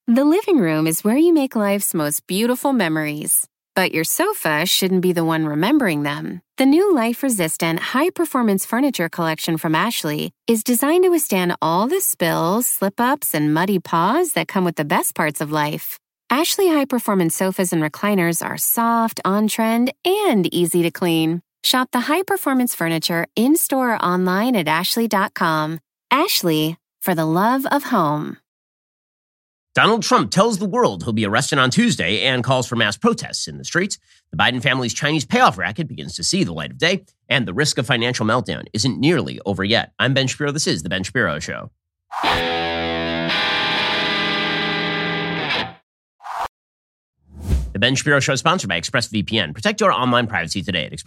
The living room is where you make life's most beautiful memories. But your sofa shouldn't be the one remembering them. The new life-resistant, high-performance furniture collection from Ashley is designed to withstand all the spills, slip-ups, and muddy paws that come with the best parts of life. Ashley high-performance sofas and recliners are soft, on-trend, and easy to clean. Shop the high-performance furniture in-store or online at ashley.com. Ashley, for the love of home. Donald Trump tells the world he'll be arrested on Tuesday and calls for mass protests in the streets. The Biden family's Chinese payoff racket begins to see the light of day, and the risk of financial meltdown isn't nearly over yet. I'm Ben Shapiro. This is The Ben Shapiro Show. The Ben Shapiro Show is sponsored by ExpressVPN. Protect your online privacy today at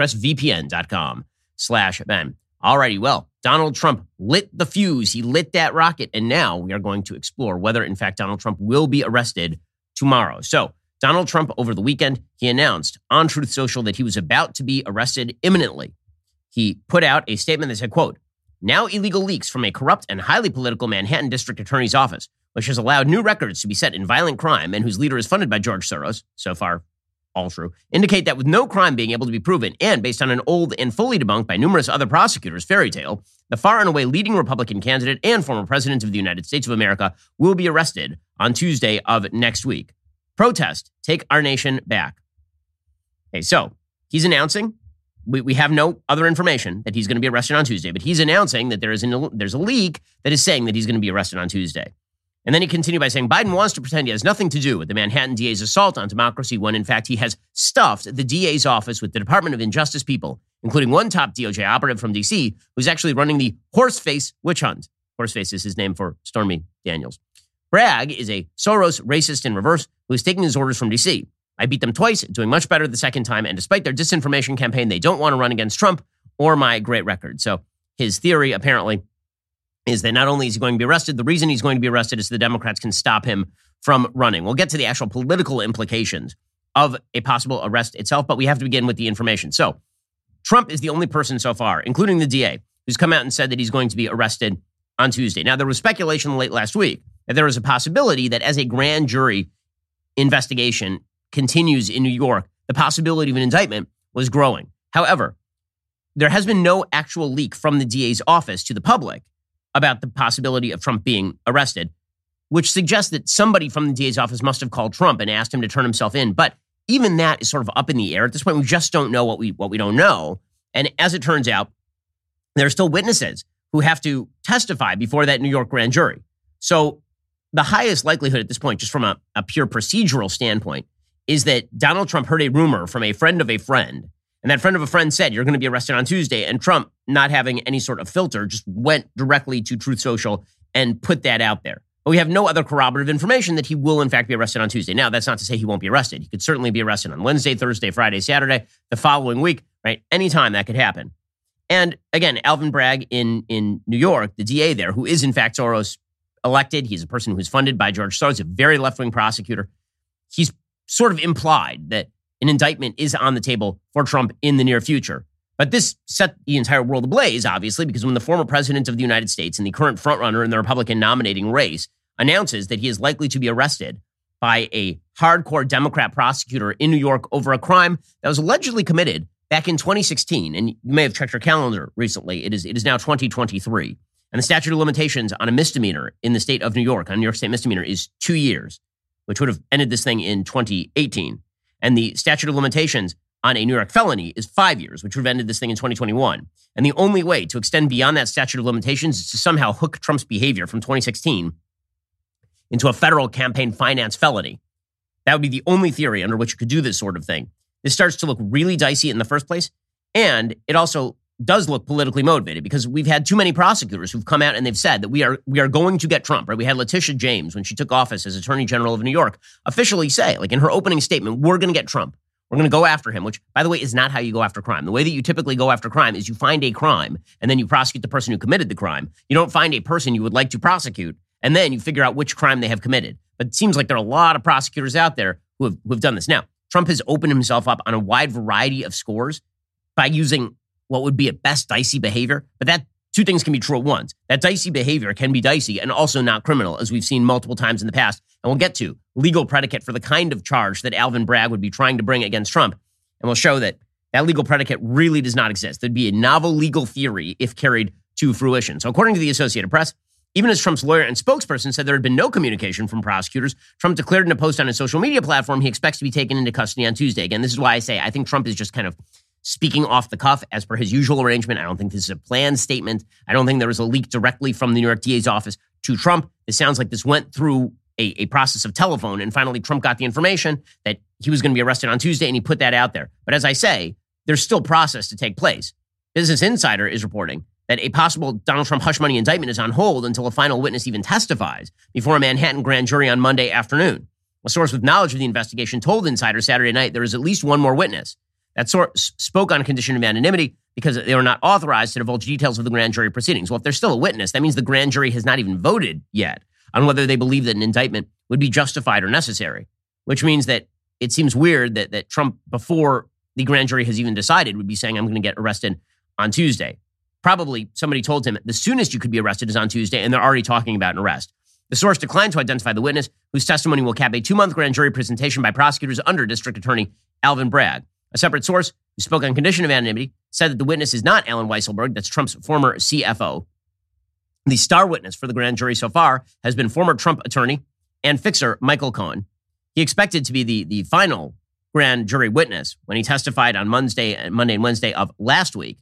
expressvpn.com/Ben. Alrighty, well, Donald Trump lit the fuse. He lit that rocket. And now we are going to explore whether, in fact, Donald Trump will be arrested tomorrow. So Donald Trump, over the weekend, he announced on Truth Social that he was about to be arrested imminently. He put out a statement that said, quote, "Now illegal leaks from a corrupt and highly political Manhattan District Attorney's office, which has allowed new records to be set in violent crime and whose leader is funded by George Soros," so far all true, "indicate that with no crime being able to be proven and based on an old and fully debunked by numerous other prosecutors fairy tale, the far and away leading Republican candidate and former president of the United States of America will be arrested on Tuesday of next week. Protest, take our nation back." Okay, so he's announcing, we have no other information that he's going to be arrested on Tuesday, but he's announcing that there's a leak that is saying that he's going to be arrested on Tuesday. And then he continued by saying Biden wants to pretend he has nothing to do with the Manhattan DA's assault on democracy when, in fact, he has stuffed the DA's office with the Department of Injustice people, including one top DOJ operative from D.C. who's actually running the Horseface witch hunt. Horseface is his name for Stormy Daniels. Bragg is a Soros racist in reverse who is taking his orders from D.C. I beat them twice, doing much better the second time, and despite their disinformation campaign, they don't want to run against Trump or my great record. So his theory, apparently, is that not only is he going to be arrested, the reason he's going to be arrested is so the Democrats can stop him from running. We'll get to the actual political implications of a possible arrest itself, but we have to begin with the information. So Trump is the only person so far, including the DA, who's come out and said that he's going to be arrested on Tuesday. Now, there was speculation late last week that there was a possibility that as a grand jury investigation continues in New York, the possibility of an indictment was growing. However, there has been no actual leak from the DA's office to the public about the possibility of Trump being arrested, which suggests that somebody from the DA's office must have called Trump and asked him to turn himself in. But even that is sort of up in the air. At this point, we just don't know what we don't know. And as it turns out, there are still witnesses who have to testify before that New York grand jury. So the highest likelihood at this point, just from a pure procedural standpoint, is that Donald Trump heard a rumor from a friend of a friend. And that friend of a friend said, you're going to be arrested on Tuesday. And Trump, not having any sort of filter, just went directly to Truth Social and put that out there. But we have no other corroborative information that he will, in fact, be arrested on Tuesday. Now, that's not to say he won't be arrested. He could certainly be arrested on Wednesday, Thursday, Friday, Saturday, the following week, right? Anytime that could happen. And again, Alvin Bragg in New York, the DA there, who is, in fact, Soros elected. He's a person who's funded by George Soros, a very left-wing prosecutor. He's sort of implied that an indictment is on the table for Trump in the near future. But this set the entire world ablaze, obviously, because when the former president of the United States and the current frontrunner in the Republican nominating race announces that he is likely to be arrested by a hardcore Democrat prosecutor in New York over a crime that was allegedly committed back in 2016, and you may have checked your calendar recently, it is now 2023. And the statute of limitations on a misdemeanor in the state of New York, on a New York State misdemeanor, is 2 years, which would have ended this thing in 2018. And the statute of limitations on a New York felony is 5 years, which would have ended this thing in 2021. And the only way to extend beyond that statute of limitations is to somehow hook Trump's behavior from 2016 into a federal campaign finance felony. That would be the only theory under which you could do this sort of thing. This starts to look really dicey in the first place. And it also does look politically motivated because we've had too many prosecutors who've come out and they've said that we are going to get Trump, right? We had Letitia James, when she took office as Attorney General of New York, officially say, like in her opening statement, we're going to get Trump. We're going to go after him, which, by the way, is not how you go after crime. The way that you typically go after crime is you find a crime and then you prosecute the person who committed the crime. You don't find a person you would like to prosecute and then you figure out which crime they have committed. But it seems like there are a lot of prosecutors out there who have done this. Now, Trump has opened himself up on a wide variety of scores by using what would be at best dicey behavior. But that two things can be true at once. That dicey behavior can be dicey and also not criminal, as we've seen multiple times in the past. And we'll get to legal predicate for the kind of charge that Alvin Bragg would be trying to bring against Trump. And we'll show that that legal predicate really does not exist. There'd be a novel legal theory if carried to fruition. So according to the Associated Press, even as Trump's lawyer and spokesperson said there had been no communication from prosecutors, Trump declared in a post on his social media platform he expects to be taken into custody on Tuesday. Again, this is why I say I think Trump is just kind of speaking off the cuff as per his usual arrangement. I don't think this is a planned statement. I don't think there was a leak directly from the New York DA's office to Trump. It sounds like this went through a process of telephone, and finally Trump got the information that he was going to be arrested on Tuesday, and he put that out there. But as I say, there's still process to take place. Business Insider is reporting that a possible Donald Trump hush money indictment is on hold until a final witness even testifies before a Manhattan grand jury on Monday afternoon. A source with knowledge of the investigation told Insider Saturday night there is at least one more witness. That source spoke on a condition of anonymity because they were not authorized to divulge details of the grand jury proceedings. Well, if there's still a witness, that means the grand jury has not even voted yet on whether they believe that an indictment would be justified or necessary, which means that it seems weird that Trump, before the grand jury has even decided, would be saying, I'm going to get arrested on Tuesday. Probably somebody told him the soonest you could be arrested is on Tuesday, and they're already talking about an arrest. The source declined to identify the witness, whose testimony will cap a 2-month grand jury presentation by prosecutors under District Attorney Alvin Bragg. A separate source who spoke on condition of anonymity said that the witness is not Alan Weisselberg, that's Trump's former CFO. The star witness for the grand jury so far has been former Trump attorney and fixer Michael Cohen. He expected to be the final grand jury witness when he testified on Monday and Wednesday of last week.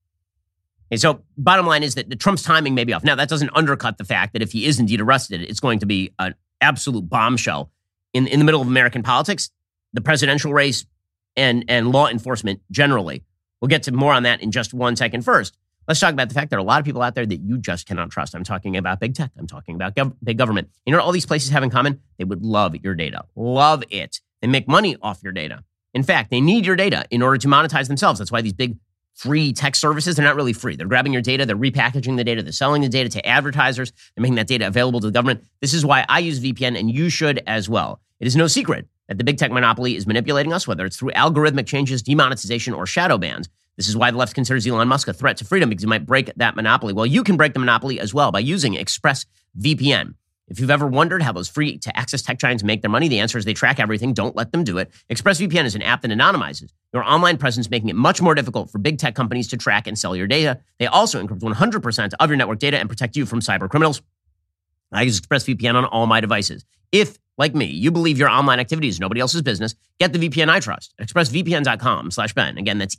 Okay, so bottom line is that Trump's timing may be off. Now, that doesn't undercut the fact that if he is indeed arrested, it's going to be an absolute bombshell in the middle of American politics, the presidential race, and law enforcement generally. We'll get to more on that in just 1 second. First, let's talk about the fact there are a lot of people out there that you just cannot trust. I'm talking about big tech. I'm talking about big government. You know what all these places have in common? They would love your data. Love it. They make money off your data. In fact, they need your data in order to monetize themselves. That's why these big free tech services, they're not really free. They're grabbing your data, they're repackaging the data, they're selling the data to advertisers, they're making that data available to the government. This is why I use VPN, and you should as well. It is no secret that the big tech monopoly is manipulating us, whether it's through algorithmic changes, demonetization, or shadow bans. This is why the left considers Elon Musk a threat to freedom, because he might break that monopoly. Well, you can break the monopoly as well by using ExpressVPN. If you've ever wondered how those free-to-access tech giants make their money, the answer is they track everything. Don't let them do it. ExpressVPN is an app that anonymizes your online presence, making it much more difficult for big tech companies to track and sell your data. They also encrypt 100% of your network data and protect you from cyber criminals. I use ExpressVPN on all my devices. If, like me, you believe your online activity is nobody else's business, get the VPN I trust at expressvpn.com/Ben. Again, that's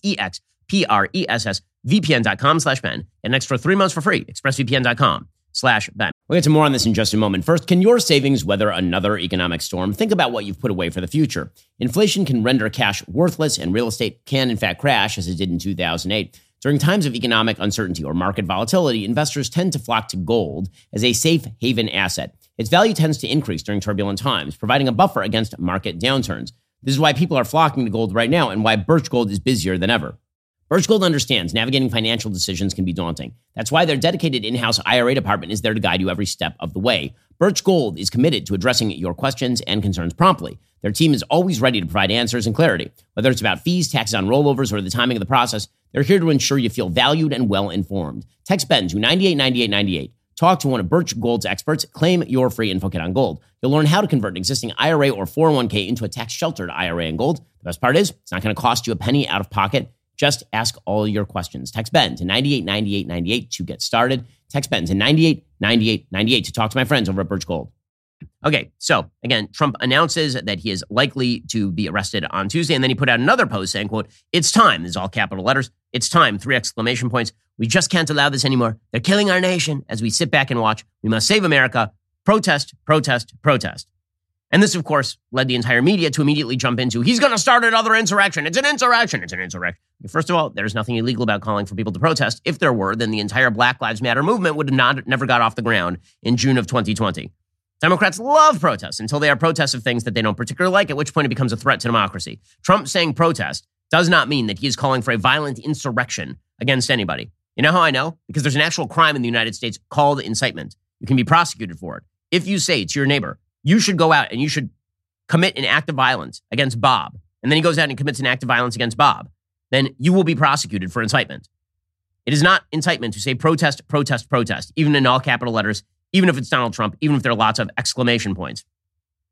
EXPRESSVPN.com/Ben. Get an extra 3 months for free. ExpressVPN.com/Ben. We'll get to more on this in just a moment. First, can your savings weather another economic storm? Think about what you've put away for the future. Inflation can render cash worthless, and real estate can, in fact, crash, as it did in 2008. During times of economic uncertainty or market volatility, investors tend to flock to gold as a safe haven asset. Its value tends to increase during turbulent times, providing a buffer against market downturns. This is why people are flocking to gold right now and why Birch Gold is busier than ever. Birch Gold understands navigating financial decisions can be daunting. That's why their dedicated in-house IRA department is there to guide you every step of the way. Birch Gold is committed to addressing your questions and concerns promptly. Their team is always ready to provide answers and clarity. Whether it's about fees, taxes on rollovers, or the timing of the process, they're here to ensure you feel valued and well-informed. Text Ben to 989898. Talk to one of Birch Gold's experts. Claim your free info kit on gold. You'll learn how to convert an existing IRA or 401k into a tax-sheltered IRA in gold. The best part is, it's not going to cost you a penny out of pocket. Just ask all your questions. Text Ben to 989898 to get started. Text Ben to 989898 to talk to my friends over at Birch Gold. Okay, so again, Trump announces that he is likely to be arrested on Tuesday, and then he put out another post saying, quote, "It's time." This is all capital letters. "It's time," 3 exclamation points. "We just can't allow this anymore. They're killing our nation as we sit back and watch. We must save America. Protest, protest, protest." And this, of course, led the entire media to immediately jump into, he's going to start another insurrection. It's an insurrection. It's an insurrection. First of all, there's nothing illegal about calling for people to protest. If there were, then the entire Black Lives Matter movement would have never got off the ground in June of 2020. Democrats love protests until they are protests of things that they don't particularly like, at which point it becomes a threat to democracy. Trump saying protest does not mean that he is calling for a violent insurrection against anybody. You know how I know? Because there's an actual crime in the United States called incitement. You can be prosecuted for it. If you say to your neighbor, you should go out and you should commit an act of violence against Bob, and then he goes out and commits an act of violence against Bob, then you will be prosecuted for incitement. It is not incitement to say protest, protest, protest, even in all capital letters, even if it's Donald Trump, even if there are lots of exclamation points.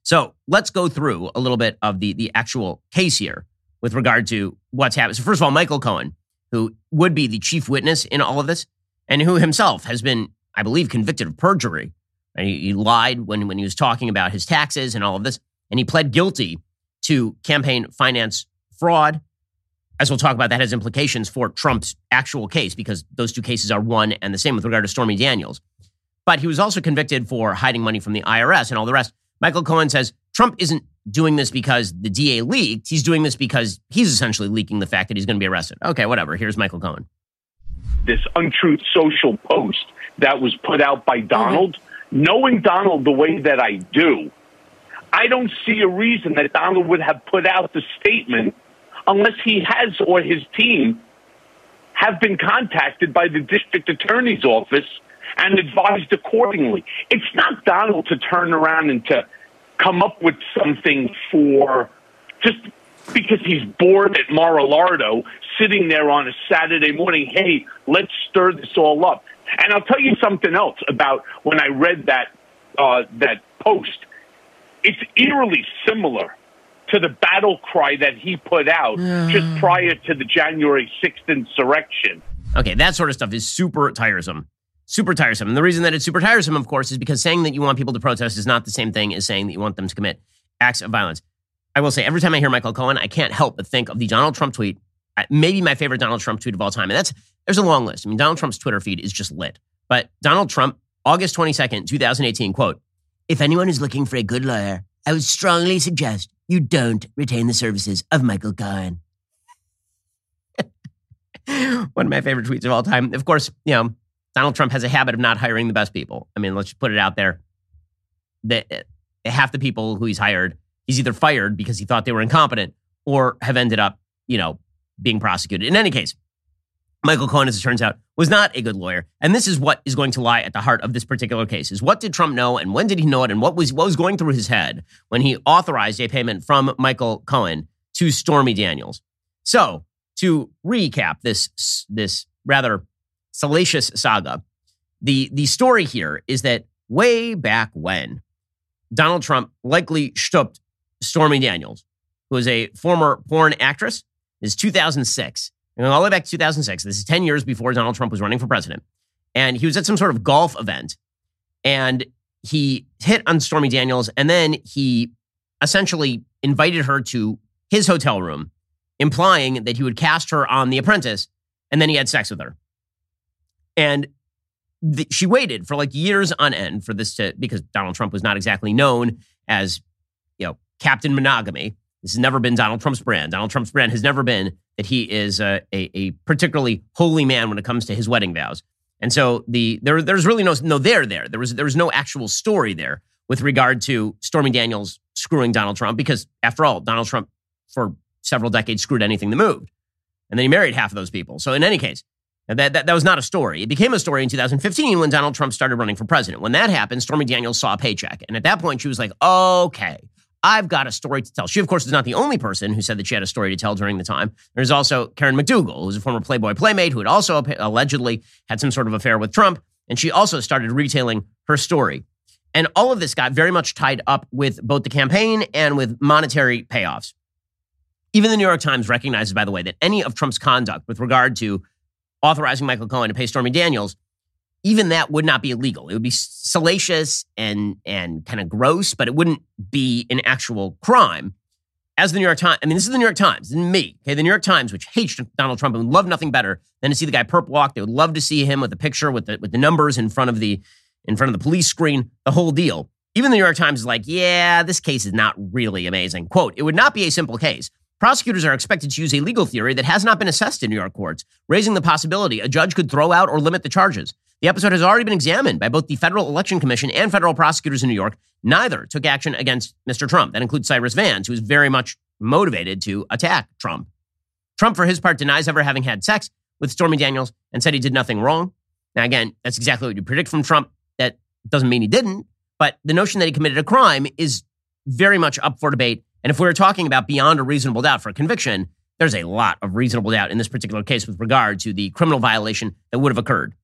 So let's go through a little bit of the actual case here with regard to what's happened. So first of all, Michael Cohen, who would be the chief witness in all of this, and who himself has been, I believe, convicted of perjury. He lied when he was talking about his taxes and all of this, and he pled guilty to campaign finance fraud. As we'll talk about, that has implications for Trump's actual case because those two cases are one and the same with regard to Stormy Daniels. But he was also convicted for hiding money from the IRS and all the rest. Michael Cohen says Trump isn't doing this because the DA leaked. He's doing this because he's essentially leaking the fact that he's going to be arrested. Okay, whatever. Here's Michael Cohen. This untruth social post that was put out by Donald, knowing Donald the way that I do, I don't see a reason that Donald would have put out the statement unless he has or his team have been contacted by the district attorney's office and advised accordingly. It's not Donald to turn around and to come up with something for just because he's bored at Mar-a-Lago, sitting there on a Saturday morning, hey, let's stir this all up. And I'll tell you something else about when I read that post. It's eerily similar to the battle cry that he put out just prior to the January 6th insurrection. Okay, that sort of stuff is super tiresome. Super tiresome. And the reason that it's super tiresome, of course, is because saying that you want people to protest is not the same thing as saying that you want them to commit acts of violence. I will say, every time I hear Michael Cohen, I can't help but think of the Donald Trump tweet, maybe my favorite Donald Trump tweet of all time. And there's a long list. I mean, Donald Trump's Twitter feed is just lit. But Donald Trump, August 22nd, 2018, quote, "If anyone is looking for a good lawyer, I would strongly suggest you don't retain the services of Michael Cohen." One of my favorite tweets of all time. Of course, Donald Trump has a habit of not hiring the best people. I mean, let's just put it out there. Half the people who he's hired, he's either fired because he thought they were incompetent or have ended up, being prosecuted. In any case, Michael Cohen, as it turns out, was not a good lawyer. And this is what is going to lie at the heart of this particular case, is what did Trump know and when did he know it and what was going through his head when he authorized a payment from Michael Cohen to Stormy Daniels. So to recap this rather salacious saga, the story here is that way back when, Donald Trump likely stooped Stormy Daniels, who was a former porn actress. This is 2006. All the way back to 2006. This is 10 years before Donald Trump was running for president. And he was at some sort of golf event. And he hit on Stormy Daniels. And then he essentially invited her to his hotel room, implying that he would cast her on The Apprentice. And then he had sex with her. And she waited for like years on end for this because Donald Trump was not exactly known as, Captain Monogamy. This has never been Donald Trump's brand. Donald Trump's brand has never been that he is a particularly holy man when it comes to his wedding vows. And so there's really no there there. There was no actual story there with regard to Stormy Daniels screwing Donald Trump because, after all, Donald Trump for several decades screwed anything that moved. And then he married half of those people. So in any case, that was not a story. It became a story in 2015 when Donald Trump started running for president. When that happened, Stormy Daniels saw a paycheck. And at that point, she was like, okay, I've got a story to tell. She, of course, is not the only person who said that she had a story to tell during the time. There's also Karen McDougal, who's a former Playboy playmate who had also allegedly had some sort of affair with Trump. And she also started retailing her story. And all of this got very much tied up with both the campaign and with monetary payoffs. Even the New York Times recognizes, by the way, that any of Trump's conduct with regard to authorizing Michael Cohen to pay Stormy Daniels, even that would not be illegal. It would be salacious and kind of gross, but it wouldn't be an actual crime. As the New York Times, this is the New York Times, this is me, okay? The New York Times, which hates Donald Trump and would love nothing better than to see the guy perp walk. They would love to see him with a picture with the numbers in front of the police screen, the whole deal. Even the New York Times is like, yeah, this case is not really amazing. Quote, "It would not be a simple case. Prosecutors are expected to use a legal theory that has not been assessed in New York courts, raising the possibility a judge could throw out or limit the charges. The episode has already been examined by both the Federal Election Commission and federal prosecutors in New York. Neither took action against Mr. Trump." That includes Cyrus Vance, who is very much motivated to attack Trump. Trump, for his part, denies ever having had sex with Stormy Daniels and said he did nothing wrong. Now, again, that's exactly what you predict from Trump. That doesn't mean he didn't, but the notion that he committed a crime is very much up for debate. And if we were talking about beyond a reasonable doubt for a conviction, there's a lot of reasonable doubt in this particular case with regard to the criminal violation that would have occurred.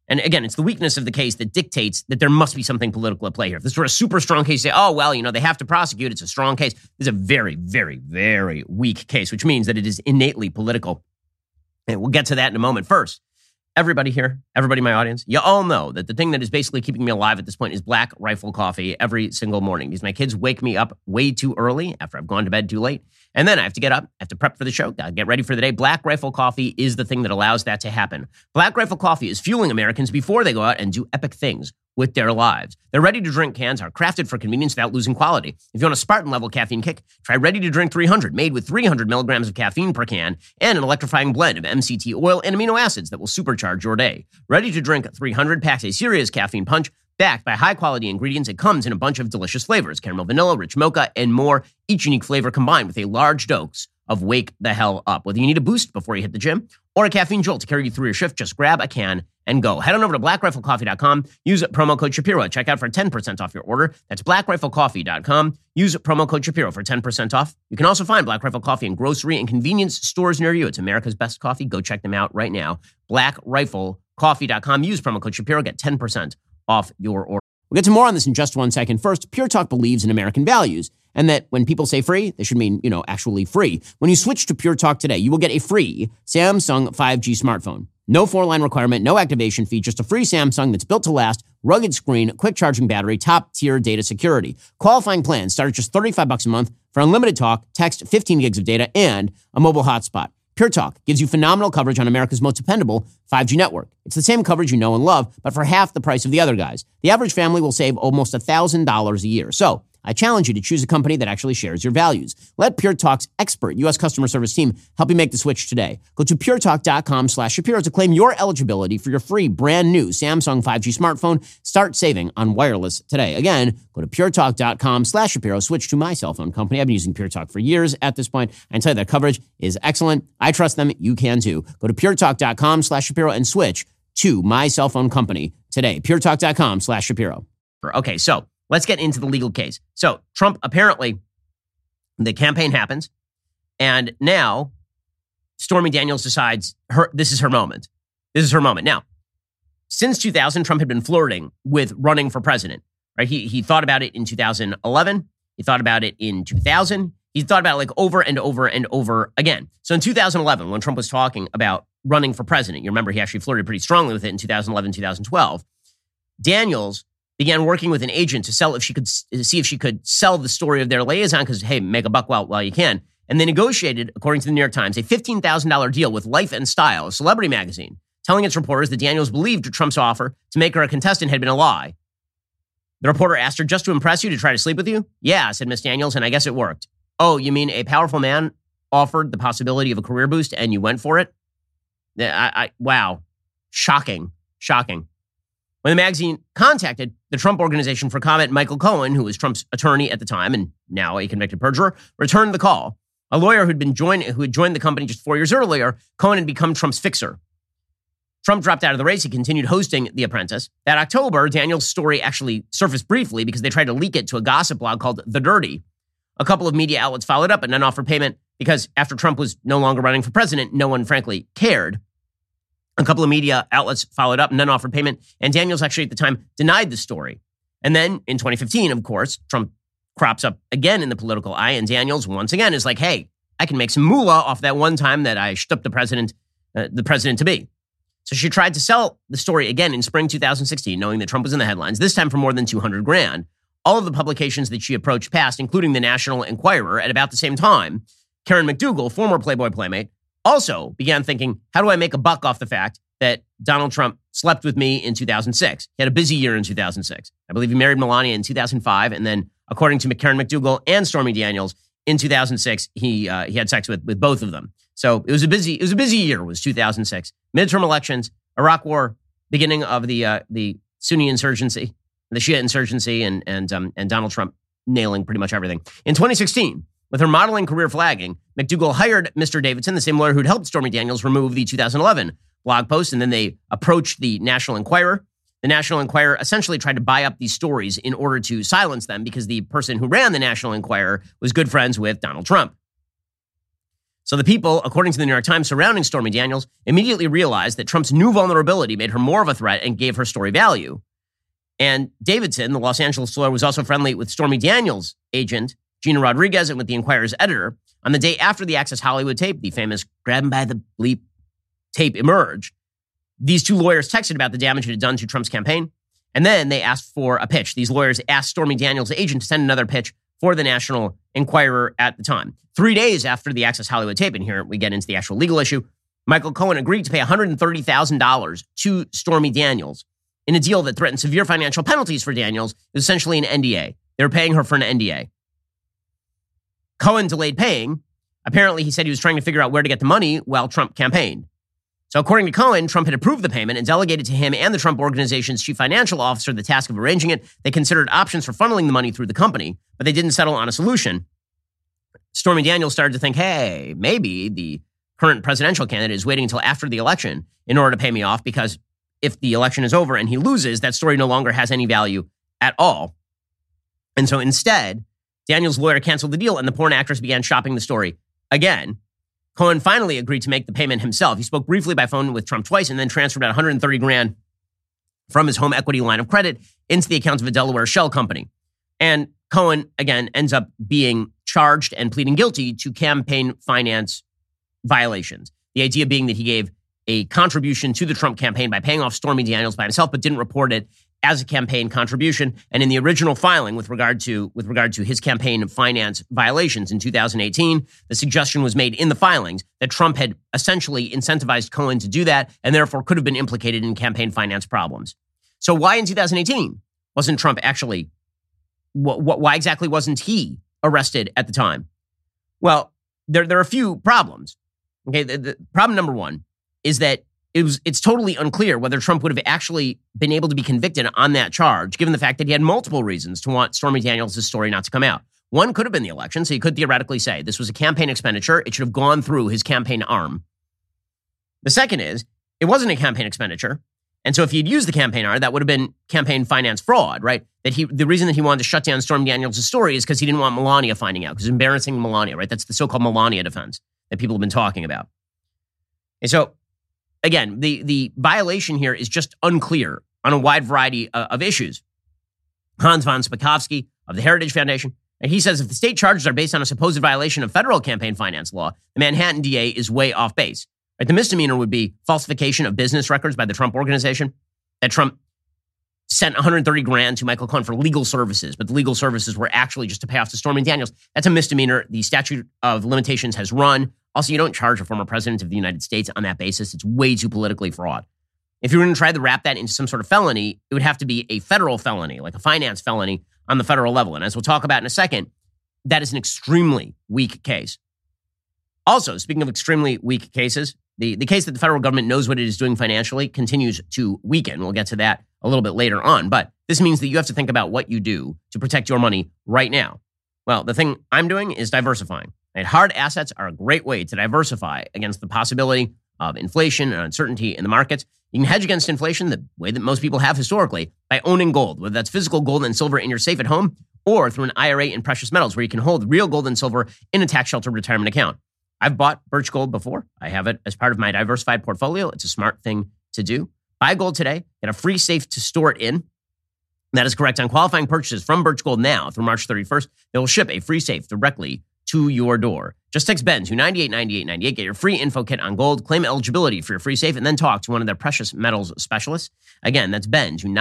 And again, it's the weakness of the case that dictates that there must be something political at play here. If this were a super strong case, say, oh, well, they have to prosecute. It's a strong case. This is a very, very, very weak case, which means that it is innately political. And we'll get to that in a moment. First, everybody here, everybody in my audience, you all know that the thing that is basically keeping me alive at this point is Black Rifle Coffee every single morning. Because my kids wake me up way too early after I've gone to bed too late. And then I have to get up, I have to prep for the show, get ready for the day. Black Rifle Coffee is the thing that allows that to happen. Black Rifle Coffee is fueling Americans before they go out and do epic things with their lives. Their ready-to-drink cans are crafted for convenience without losing quality. If you want a Spartan-level caffeine kick, try Ready-to-Drink 300, made with 300 milligrams of caffeine per can and an electrifying blend of MCT oil and amino acids that will supercharge your day. Ready-to-Drink 300 packs a serious caffeine punch backed by high-quality ingredients. It comes in a bunch of delicious flavors, caramel vanilla, rich mocha, and more, each unique flavor combined with a large dose of Wake the Hell Up. Whether you need a boost before you hit the gym or a caffeine jolt to carry you through your shift, just grab a can and go. Head on over to blackriflecoffee.com. Use promo code Shapiro at checkout for 10% off your order. That's blackriflecoffee.com. Use promo code Shapiro for 10% off. You can also find Black Rifle Coffee in grocery and convenience stores near you. It's America's best coffee. Go check them out right now. blackriflecoffee.com. Use promo code Shapiro. Get 10% off your order. We'll get to more on this in just one second. First, Pure Talk believes in American values and that when people say free, they should mean, actually free. When you switch to Pure Talk today, you will get a free Samsung 5G smartphone. No 4-line requirement, no activation fee, just a free Samsung that's built to last, rugged screen, quick charging battery, top-tier data security. Qualifying plans start at just $35 a month for unlimited talk, text, 15 gigs of data, and a mobile hotspot. Pure Talk gives you phenomenal coverage on America's most dependable 5G network. It's the same coverage you know and love, but for half the price of the other guys. The average family will save almost $1,000 a year. So I challenge you to choose a company that actually shares your values. Let Pure Talk's expert U.S. customer service team help you make the switch today. Go to puretalk.com/Shapiro to claim your eligibility for your free brand new Samsung 5G smartphone. Start saving on wireless today. Again, go to puretalk.com/Shapiro. Switch to my cell phone company. I've been using Pure Talk for years at this point. I can tell you that coverage is excellent. I trust them. You can too. Go to puretalk.com/Shapiro and switch to my cell phone company today. puretalk.com/Shapiro. Okay, so let's get into the legal case. So Trump, apparently, the campaign happens, and now Stormy Daniels decides this is her moment. This is her moment. Now, since 2000, Trump had been flirting with running for president, right? He thought about it in 2011. He thought about it in 2000. He thought about it over and over and over again. So in 2011, when Trump was talking about running for president, you remember he actually flirted pretty strongly with it in 2011, 2012. Daniels began working with an agent to see if she could sell the story of their liaison because, hey, make a buck while you can. And they negotiated, according to the New York Times, a $15,000 deal with Life and Style, a celebrity magazine, telling its reporters that Daniels believed Trump's offer to make her a contestant had been a lie. The reporter asked her, just to impress you, to try to sleep with you? Yeah, said Miss Daniels, and I guess it worked. Oh, you mean a powerful man offered the possibility of a career boost and you went for it? Wow. Shocking. When the magazine contacted the Trump Organization for comment, Michael Cohen, who was Trump's attorney at the time and now a convicted perjurer, returned the call. A lawyer who had joined the company just 4 years earlier, Cohen had become Trump's fixer. Trump dropped out of the race. He continued hosting The Apprentice. That October, Daniels' story actually surfaced briefly because they tried to leak it to a gossip blog called The Dirty. A couple of media outlets followed up and none offered payment because after Trump was no longer running for president, no one frankly cared. A couple of media outlets followed up and none offered payment. And Daniels actually at the time denied the story. And then in 2015, of course, Trump crops up again in the political eye. And Daniels once again is like, hey, I can make some moolah off that one time that I stood the president to be. So she tried to sell the story again in spring 2016, knowing that Trump was in the headlines, this time for more than $200,000. All of the publications that she approached passed, including the National Enquirer, at about the same time. Karen McDougal, former Playboy Playmate, also began thinking, how do I make a buck off the fact that Donald Trump slept with me in 2006? He had a busy year in 2006. I believe he married Melania in 2005. And then, according to Karen McDougal and Stormy Daniels, in 2006, he had sex with both of them. So it was a busy year, was 2006. Midterm elections, Iraq War, beginning of the Sunni insurgency, the Shia insurgency, and Donald Trump nailing pretty much everything. In 2016, with her modeling career flagging, McDougal hired Mr. Davidson, the same lawyer who'd helped Stormy Daniels remove the 2011 blog post, and then they approached the National Enquirer. The National Enquirer essentially tried to buy up these stories in order to silence them because the person who ran the National Enquirer was good friends with Donald Trump. So the people, according to the New York Times, surrounding Stormy Daniels immediately realized that Trump's new vulnerability made her more of a threat and gave her story value. And Davidson, the Los Angeles lawyer, was also friendly with Stormy Daniels' agent, Gina Rodriguez, and with the Inquirer's editor. On the day after the Access Hollywood tape, the famous grab him by the bleep tape emerged, these two lawyers texted about the damage it had done to Trump's campaign. And then they asked for a pitch. These lawyers asked Stormy Daniels' agent to send another pitch for the National Enquirer at the time. 3 days after the Access Hollywood tape, and here we get into the actual legal issue, Michael Cohen agreed to pay $130,000 to Stormy Daniels in a deal that threatened severe financial penalties for Daniels. It was essentially an NDA. They were paying her for an NDA. Cohen delayed paying. Apparently, he said he was trying to figure out where to get the money while Trump campaigned. So according to Cohen, Trump had approved the payment and delegated to him and the Trump Organization's chief financial officer the task of arranging it. They considered options for funneling the money through the company, but they didn't settle on a solution. Stormy Daniels started to think, hey, maybe the current presidential candidate is waiting until after the election in order to pay me off, because if the election is over and he loses, that story no longer has any value at all. And so instead, Daniels' lawyer canceled the deal and the porn actress began shopping the story again. Cohen finally agreed to make the payment himself. He spoke briefly by phone with Trump twice and then transferred about $130,000 from his home equity line of credit into the accounts of a Delaware shell company. And Cohen, again, ends up being charged and pleading guilty to campaign finance violations. The idea being that he gave a contribution to the Trump campaign by paying off Stormy Daniels by himself, but didn't report it as a campaign contribution. And in the original filing with regard to his campaign finance violations in 2018, the suggestion was made in the filings that Trump had essentially incentivized Cohen to do that and therefore could have been implicated in campaign finance problems. So why in 2018 wasn't Trump actually, why exactly wasn't he arrested at the time? Well, there are a few problems. Okay, the problem number one is that it's totally unclear whether Trump would have actually been able to be convicted on that charge, given the fact that he had multiple reasons to want Stormy Daniels' story not to come out. One could have been the election, so he could theoretically say this was a campaign expenditure. It should have gone through his campaign arm. The second is, it wasn't a campaign expenditure. And so if he had used the campaign arm, that would have been campaign finance fraud, right? The reason that he wanted to shut down Stormy Daniels' story is because he didn't want Melania finding out, because embarrassing Melania, right? That's the so-called Melania defense that people have been talking about. And so, again, the violation here is just unclear on a wide variety of issues. Hans von Spakovsky of the Heritage Foundation, and he says if the state charges are based on a supposed violation of federal campaign finance law, the Manhattan DA is way off base. Right? The misdemeanor would be falsification of business records by the Trump Organization, that Trump sent $130,000 to Michael Cohen for legal services, but the legal services were actually just to pay off to Stormy Daniels. That's a misdemeanor. The statute of limitations has run. Also, you don't charge a former president of the United States on that basis. It's way too politically fraught. If you were going to try to wrap that into some sort of felony, it would have to be a federal felony, like a finance felony on the federal level. And as we'll talk about in a second, that is an extremely weak case. Also, speaking of extremely weak cases, the case that the federal government knows what it is doing financially continues to weaken. We'll get to that a little bit later on. But this means that you have to think about what you do to protect your money right now. Well, the thing I'm doing is diversifying. And hard assets are a great way to diversify against the possibility of inflation and uncertainty in the markets. You can hedge against inflation the way that most people have historically by owning gold, whether that's physical gold and silver in your safe at home or through an IRA in precious metals where you can hold real gold and silver in a tax-sheltered retirement account. I've bought Birch Gold before. I have it as part of my diversified portfolio. It's a smart thing to do. Buy gold today, get a free safe to store it in. That is correct. On qualifying purchases from Birch Gold now through March 31st, they will ship a free safe directly to your door. Just text Ben to 989898. Get your free info kit on gold, claim eligibility for your free safe, and then talk to one of their precious metals specialists. Again, that's Ben to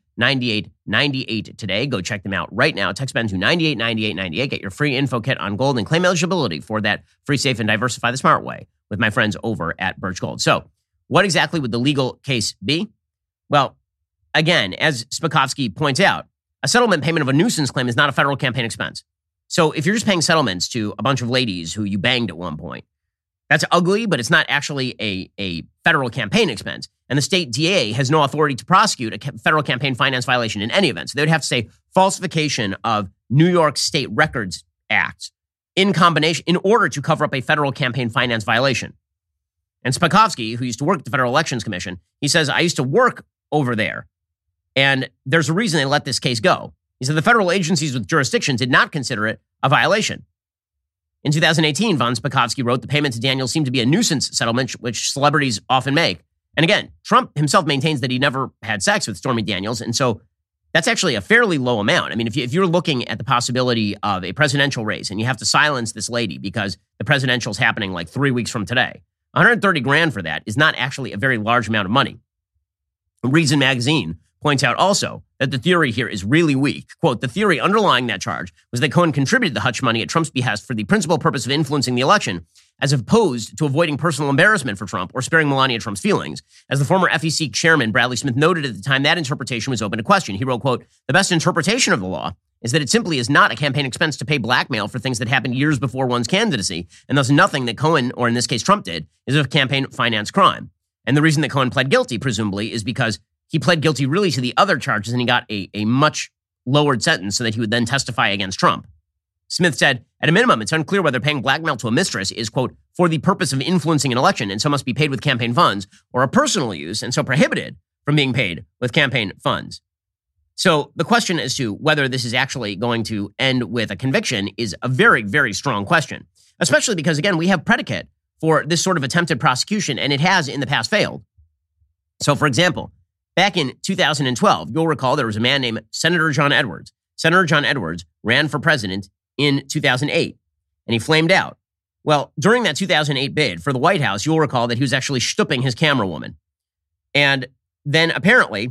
989898 today. Go check them out right now. Text Ben to 989898. Get your free info kit on gold and claim eligibility for that free safe and diversify the smart way with my friends over at Birch Gold. So, what exactly would the legal case be? Well, again, as Spakovsky points out, a settlement payment of a nuisance claim is not a federal campaign expense. So if you're just paying settlements to a bunch of ladies who you banged at one point, that's ugly, but it's not actually a federal campaign expense. And the state DA has no authority to prosecute a federal campaign finance violation in any event. So they would have to say falsification of New York State Records Act in combination in order to cover up a federal campaign finance violation. And Spakovsky, who used to work at the Federal Elections Commission, he says, I used to work over there. And there's a reason they let this case go. He said the federal agencies with jurisdiction did not consider it a violation. In 2018, von Spakovsky wrote, the payment to Daniels seemed to be a nuisance settlement, which celebrities often make. And again, Trump himself maintains that he never had sex with Stormy Daniels. And so that's actually a fairly low amount. I mean, if you're looking at the possibility of a presidential race and you have to silence this lady because the presidential is happening like 3 weeks from today, $130,000 for that is not actually a very large amount of money. Reason Magazine points out also that the theory here is really weak. Quote, the theory underlying that charge was that Cohen contributed the hush money at Trump's behest for the principal purpose of influencing the election, as opposed to avoiding personal embarrassment for Trump or sparing Melania Trump's feelings. As the former FEC chairman, Bradley Smith, noted at the time, that interpretation was open to question. He wrote, quote, the best interpretation of the law is that it simply is not a campaign expense to pay blackmail for things that happened years before one's candidacy, and thus nothing that Cohen, or in this case Trump, did is a campaign finance crime. And the reason that Cohen pled guilty, presumably, is because he pled guilty really to the other charges and he got a much lowered sentence so that he would then testify against Trump. Smith said, at a minimum, it's unclear whether paying blackmail to a mistress is, quote, for the purpose of influencing an election and so must be paid with campaign funds, or a personal use and so prohibited from being paid with campaign funds. So the question as to whether this is actually going to end with a conviction is a very, very strong question, especially because, again, we have predicate for this sort of attempted prosecution, and it has in the past failed. So, for example, back in 2012, you'll recall there was a man named Senator John Edwards. Senator John Edwards ran for president in 2008, and he flamed out. Well, during that 2008 bid for the White House, you'll recall that he was actually stooping his camera woman. And then apparently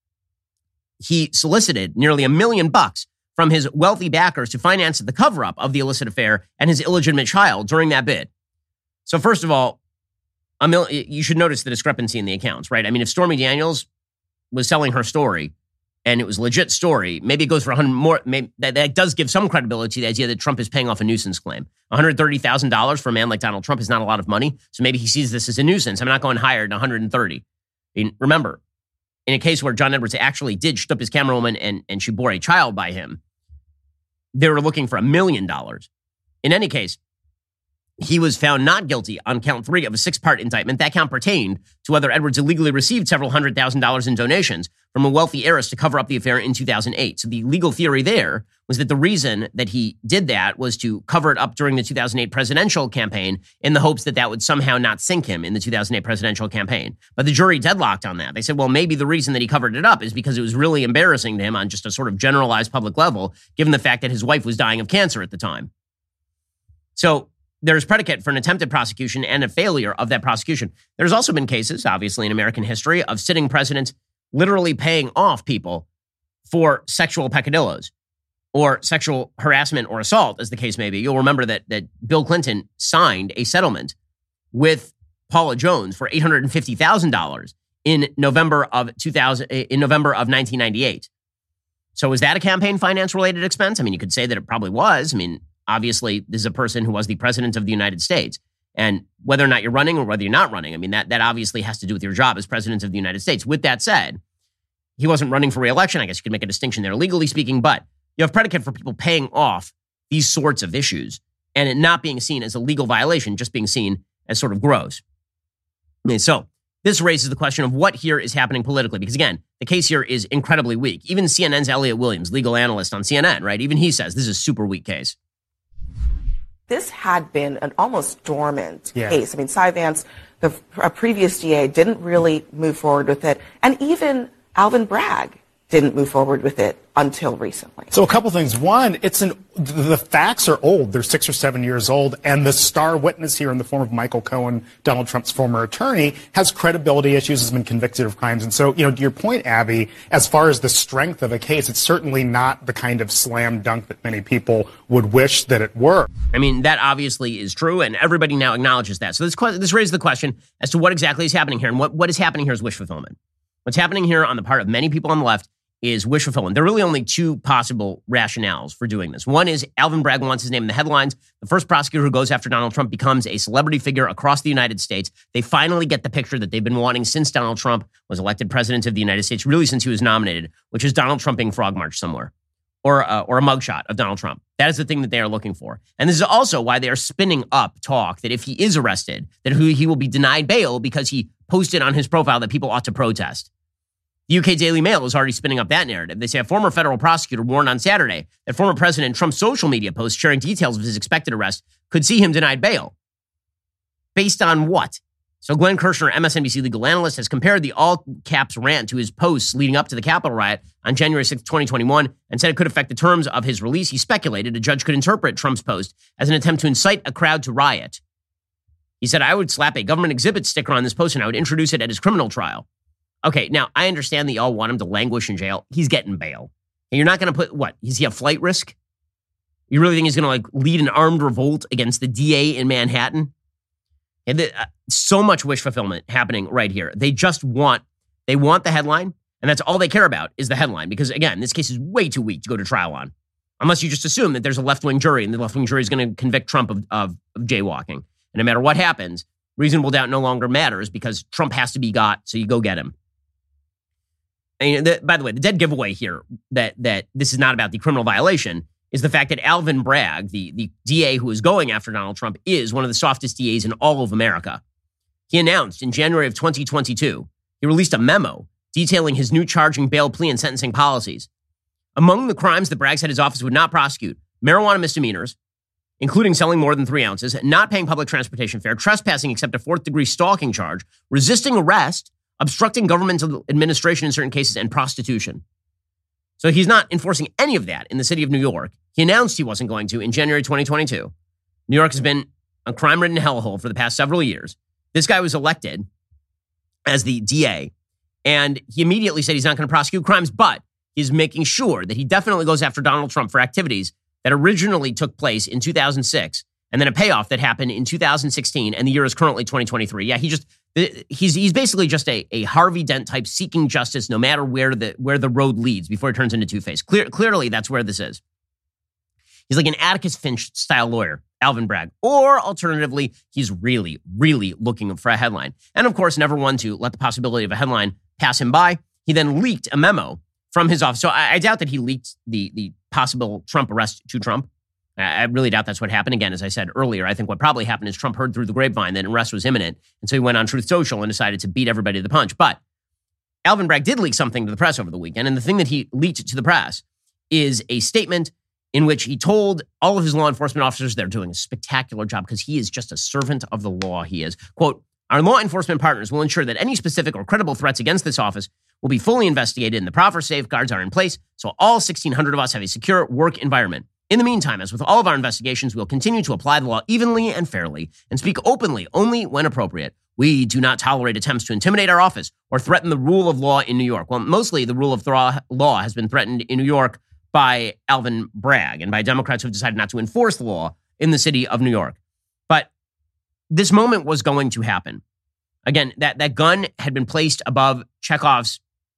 he solicited nearly $1 million from his wealthy backers to finance the cover-up of the illicit affair and his illegitimate child during that bid. So first of all, you should notice the discrepancy in the accounts, right? I mean, if Stormy Daniels was selling her story and it was a legit story, maybe it goes for 100 more. Maybe that does give some credibility to the idea that Trump is paying off a nuisance claim. $130,000 for a man like Donald Trump is not a lot of money. So maybe he sees this as a nuisance. I'm not going higher than 130. I mean, remember, in a case where John Edwards actually did shut up his camera woman and she bore a child by him, they were looking for $1 million. In any case, he was found not guilty on count 3 of a 6-part indictment. That count pertained to whether Edwards illegally received several $100,000 in donations from a wealthy heiress to cover up the affair in 2008. So the legal theory there was that the reason that he did that was to cover it up during the 2008 presidential campaign in the hopes that that would somehow not sink him in the 2008 presidential campaign. But the jury deadlocked on that. They said, well, maybe the reason that he covered it up is because it was really embarrassing to him on just a sort of generalized public level, given the fact that his wife was dying of cancer at the time. So there's predicate for an attempted prosecution and a failure of that prosecution. There's also been cases, obviously, in American history of sitting presidents literally paying off people for sexual peccadillos or sexual harassment or assault, as the case may be. You'll remember that Bill Clinton signed a settlement with Paula Jones for $850,000 in November of 1998. So was that a campaign finance related expense? I mean, you could say that it probably was. I mean, obviously, this is a person who was the president of the United States. And whether or not you're running or whether you're not running, I mean, that obviously has to do with your job as president of the United States. With that said, he wasn't running for re-election. I guess you could make a distinction there, legally speaking, but you have predicate for people paying off these sorts of issues and it not being seen as a legal violation, just being seen as sort of gross. Okay, so this raises the question of what here is happening politically, because again, the case here is incredibly weak. Even CNN's Elliot Williams, legal analyst on CNN, right? Even he says this is a super weak case. This had been an almost dormant case. I mean, Cy Vance, a previous DA, didn't really move forward with it. And even Alvin Bragg didn't move forward with it until recently. So a couple things. One, the facts are old. They're 6 or 7 years old. And the star witness here in the form of Michael Cohen, Donald Trump's former attorney, has credibility issues, has been convicted of crimes. And so, to your point, Abby, as far as the strength of a case, it's certainly not the kind of slam dunk that many people would wish that it were. I mean, that obviously is true, and everybody now acknowledges that. So this raises the question as to what exactly is happening here. And what is happening here is wish fulfillment. What's happening here on the part of many people on the left is wish fulfillment. There are really only 2 possible rationales for doing this. One is Alvin Bragg wants his name in the headlines. The first prosecutor who goes after Donald Trump becomes a celebrity figure across the United States. They finally get the picture that they've been wanting since Donald Trump was elected president of the United States, really since he was nominated, which is Donald Trump being frog marched somewhere, or a mugshot of Donald Trump. That is the thing that they are looking for. And this is also why they are spinning up talk that if he is arrested, that he will be denied bail because he posted on his profile that people ought to protest. The UK Daily Mail is already spinning up that narrative. They say a former federal prosecutor warned on Saturday that former President Trump's social media posts sharing details of his expected arrest could see him denied bail. Based on what? So Glenn Kirshner, MSNBC legal analyst, has compared the all-caps rant to his posts leading up to the Capitol riot on January 6, 2021, and said it could affect the terms of his release. He speculated a judge could interpret Trump's post as an attempt to incite a crowd to riot. He said, I would slap a government exhibit sticker on this post and I would introduce it at his criminal trial. Okay, now, I understand that y'all want him to languish in jail. He's getting bail. And you're not going to put, what, is he a flight risk? You really think he's going to, lead an armed revolt against the DA in Manhattan? And so much wish fulfillment happening right here. They want the headline, and that's all they care about is the headline. Because, again, this case is way too weak to go to trial on. Unless you just assume that there's a left-wing jury, and the left-wing jury is going to convict Trump of jaywalking. And no matter what happens, reasonable doubt no longer matters because Trump has to be got, so you go get him. And by the way, the dead giveaway here that this is not about the criminal violation is the fact that Alvin Bragg, the DA who is going after Donald Trump, is one of the softest DAs in all of America. He announced in January of 2022, he released a memo detailing his new charging, bail, plea, and sentencing policies. Among the crimes that Bragg said his office would not prosecute, marijuana misdemeanors, including selling more than 3 ounces, not paying public transportation fare, trespassing except a 4th-degree stalking charge, resisting arrest, obstructing governmental administration in certain cases, and prostitution. So he's not enforcing any of that in the city of New York. He announced he wasn't going to in January 2022. New York has been a crime-ridden hellhole for the past several years. This guy was elected as the DA, and he immediately said he's not going to prosecute crimes, but he's making sure that he definitely goes after Donald Trump for activities that originally took place in 2006, and then a payoff that happened in 2016, and the year is currently 2023. Yeah, he's basically just a Harvey Dent type seeking justice no matter where the road leads before it turns into Two-Face. Clearly, that's where this is. He's like an Atticus Finch style lawyer, Alvin Bragg. Or alternatively, he's really, really looking for a headline. And of course, never one to let the possibility of a headline pass him by. He then leaked a memo from his office. So I doubt that he leaked the possible Trump arrest to Trump. I really doubt that's what happened. Again, as I said earlier, I think what probably happened is Trump heard through the grapevine that an arrest was imminent. And so he went on Truth Social and decided to beat everybody to the punch. But Alvin Bragg did leak something to the press over the weekend. And the thing that he leaked to the press is a statement in which he told all of his law enforcement officers they're doing a spectacular job because he is just a servant of the law. He is, quote, our law enforcement partners will ensure that any specific or credible threats against this office will be fully investigated and the proper safeguards are in place so all 1,600 of us have a secure work environment. In the meantime, as with all of our investigations, we'll continue to apply the law evenly and fairly and speak openly only when appropriate. We do not tolerate attempts to intimidate our office or threaten the rule of law in New York. Well, mostly the rule of law has been threatened in New York by Alvin Bragg and by Democrats who have decided not to enforce the law in the city of New York. But this moment was going to happen. Again, that gun had been placed above Chekhov's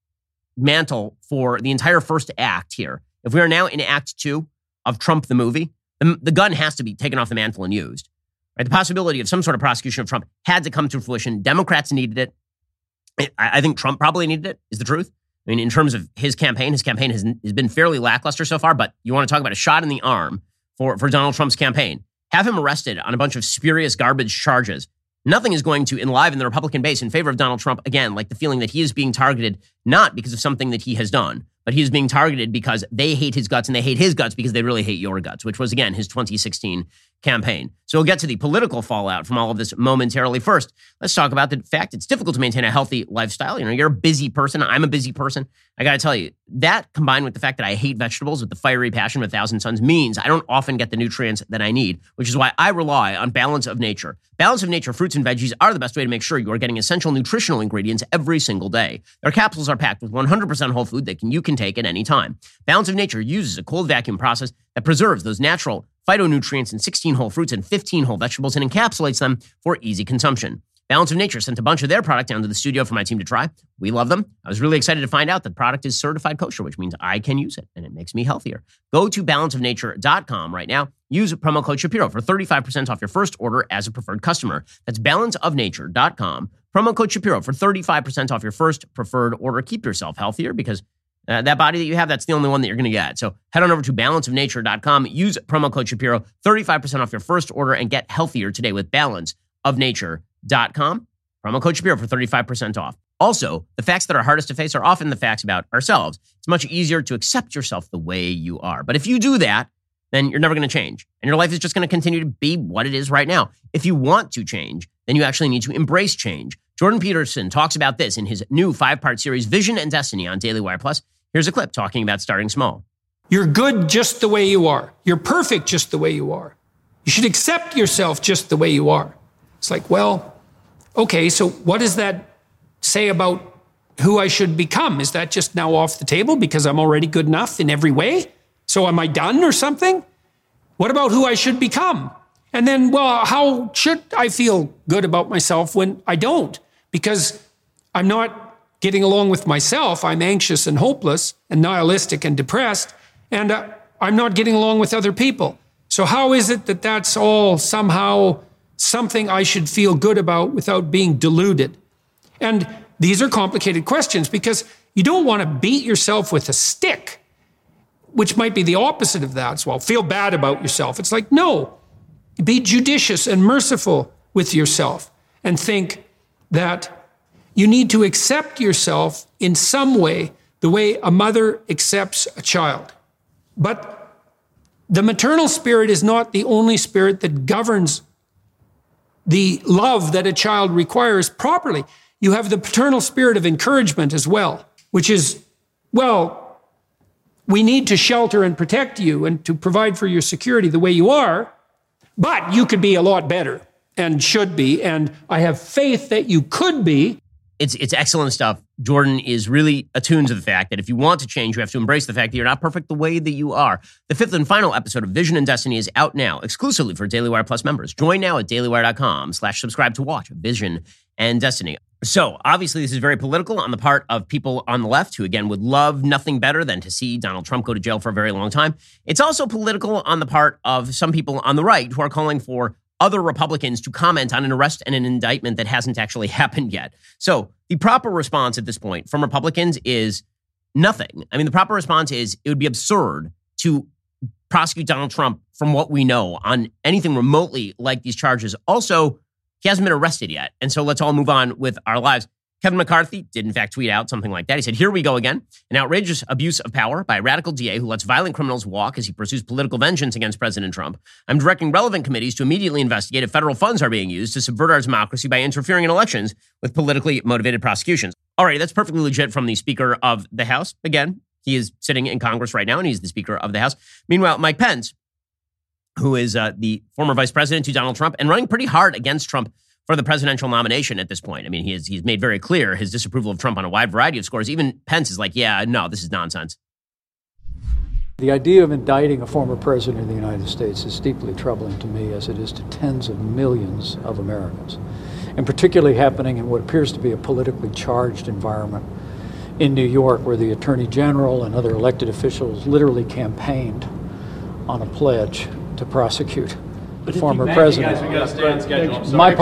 mantle for the entire first act here. If we are now in Act 2 of Trump the movie, the gun has to be taken off the mantle and used. Right? The possibility of some sort of prosecution of Trump had to come to fruition. Democrats needed it. I think Trump probably needed it, is the truth. I mean, in terms of his campaign has been fairly lackluster so far, but you want to talk about a shot in the arm for Donald Trump's campaign. Have him arrested on a bunch of spurious garbage charges. Nothing is going to enliven the Republican base in favor of Donald Trump, again, like the feeling that he is being targeted not because of something that he has done, but he is being targeted because they hate his guts and they hate his guts because they really hate your guts, which was, again, his 2016 campaign. So we'll get to the political fallout from all of this momentarily. First, let's talk about the fact it's difficult to maintain a healthy lifestyle. You know, you're a busy person. I'm a busy person. I got to tell you, that combined with the fact that I hate vegetables with the fiery passion of 1,000 suns means I don't often get the nutrients that I need, which is why I rely on Balance of Nature. Balance of Nature fruits and veggies are the best way to make sure you are getting essential nutritional ingredients every single day. Their capsules are packed with 100% whole food that you can take at any time. Balance of Nature uses a cold vacuum process that preserves those natural phytonutrients in 16 whole fruits and 15 whole vegetables and encapsulates them for easy consumption. Balance of Nature sent a bunch of their product down to the studio for my team to try. We love them. I was really excited to find out that the product is certified kosher, which means I can use it, and it makes me healthier. Go to balanceofnature.com right now. Use promo code Shapiro for 35% off your first order as a preferred customer. That's balanceofnature.com. Promo code Shapiro for 35% off your first preferred order. Keep yourself healthier because that body that you have, that's the only one that you're going to get. So head on over to balanceofnature.com. Use promo code Shapiro, 35% off your first order, and get healthier today with balanceofnature.com. Promo code Shapiro for 35% off. Also, the facts that are hardest to face are often the facts about ourselves. It's much easier to accept yourself the way you are. But if you do that, then you're never going to change. And your life is just going to continue to be what it is right now. If you want to change, then you actually need to embrace change. Jordan Peterson talks about this in his new 5-part series, Vision and Destiny, on Daily Wire Plus. Here's a clip talking about starting small. You're good just the way you are. You're perfect just the way you are. You should accept yourself just the way you are. It's like, well, okay, so what does that say about who I should become? Is that just now off the table because I'm already good enough in every way? So am I done or something? What about who I should become? And then, well, how should I feel good about myself when I don't? Because I'm not getting along with myself. I'm anxious and hopeless and nihilistic and depressed, and I'm not getting along with other people. So how is it that that's all somehow something I should feel good about without being deluded? And these are complicated questions because you don't want to beat yourself with a stick, which might be the opposite of that as well. Feel bad about yourself. It's like, no, be judicious and merciful with yourself and think that you need to accept yourself in some way, the way a mother accepts a child. But the maternal spirit is not the only spirit that governs the love that a child requires properly. You have the paternal spirit of encouragement as well, which is, well, we need to shelter and protect you and to provide for your security the way you are, but you could be a lot better and should be, and I have faith that you could be. It's excellent stuff. Jordan is really attuned to the fact that if you want to change, you have to embrace the fact that you're not perfect the way that you are. The 5th and final episode of Vision and Destiny is out now, exclusively for Daily Wire Plus members. Join now at dailywire.com/subscribe to watch Vision and Destiny. So, obviously, this is very political on the part of people on the left who, again, would love nothing better than to see Donald Trump go to jail for a very long time. It's also political on the part of some people on the right who are calling for other Republicans to comment on an arrest and an indictment that hasn't actually happened yet. So, the proper response at this point from Republicans is nothing. I mean, the proper response is it would be absurd to prosecute Donald Trump from what we know on anything remotely like these charges. Also, he hasn't been arrested yet. And so let's all move on with our lives. Kevin McCarthy did, in fact, tweet out something like that. He said, "Here we go again. An outrageous abuse of power by a radical DA who lets violent criminals walk as he pursues political vengeance against President Trump. I'm directing relevant committees to immediately investigate if federal funds are being used to subvert our democracy by interfering in elections with politically motivated prosecutions." All right, that's perfectly legit from the Speaker of the House. Again, he is sitting in Congress right now, and he's the Speaker of the House. Meanwhile, Mike Pence, who is the former vice president to Donald Trump and running pretty hard against Trump for the presidential nomination at this point. I mean, he's made very clear his disapproval of Trump on a wide variety of scores. Even Pence is like, yeah, no, this is nonsense. The idea of indicting a former president of the United States is deeply troubling to me, as it is to tens of millions of Americans, and particularly happening in what appears to be a politically charged environment in New York, where the Attorney General and other elected officials literally campaigned on a pledge to prosecute the former president. My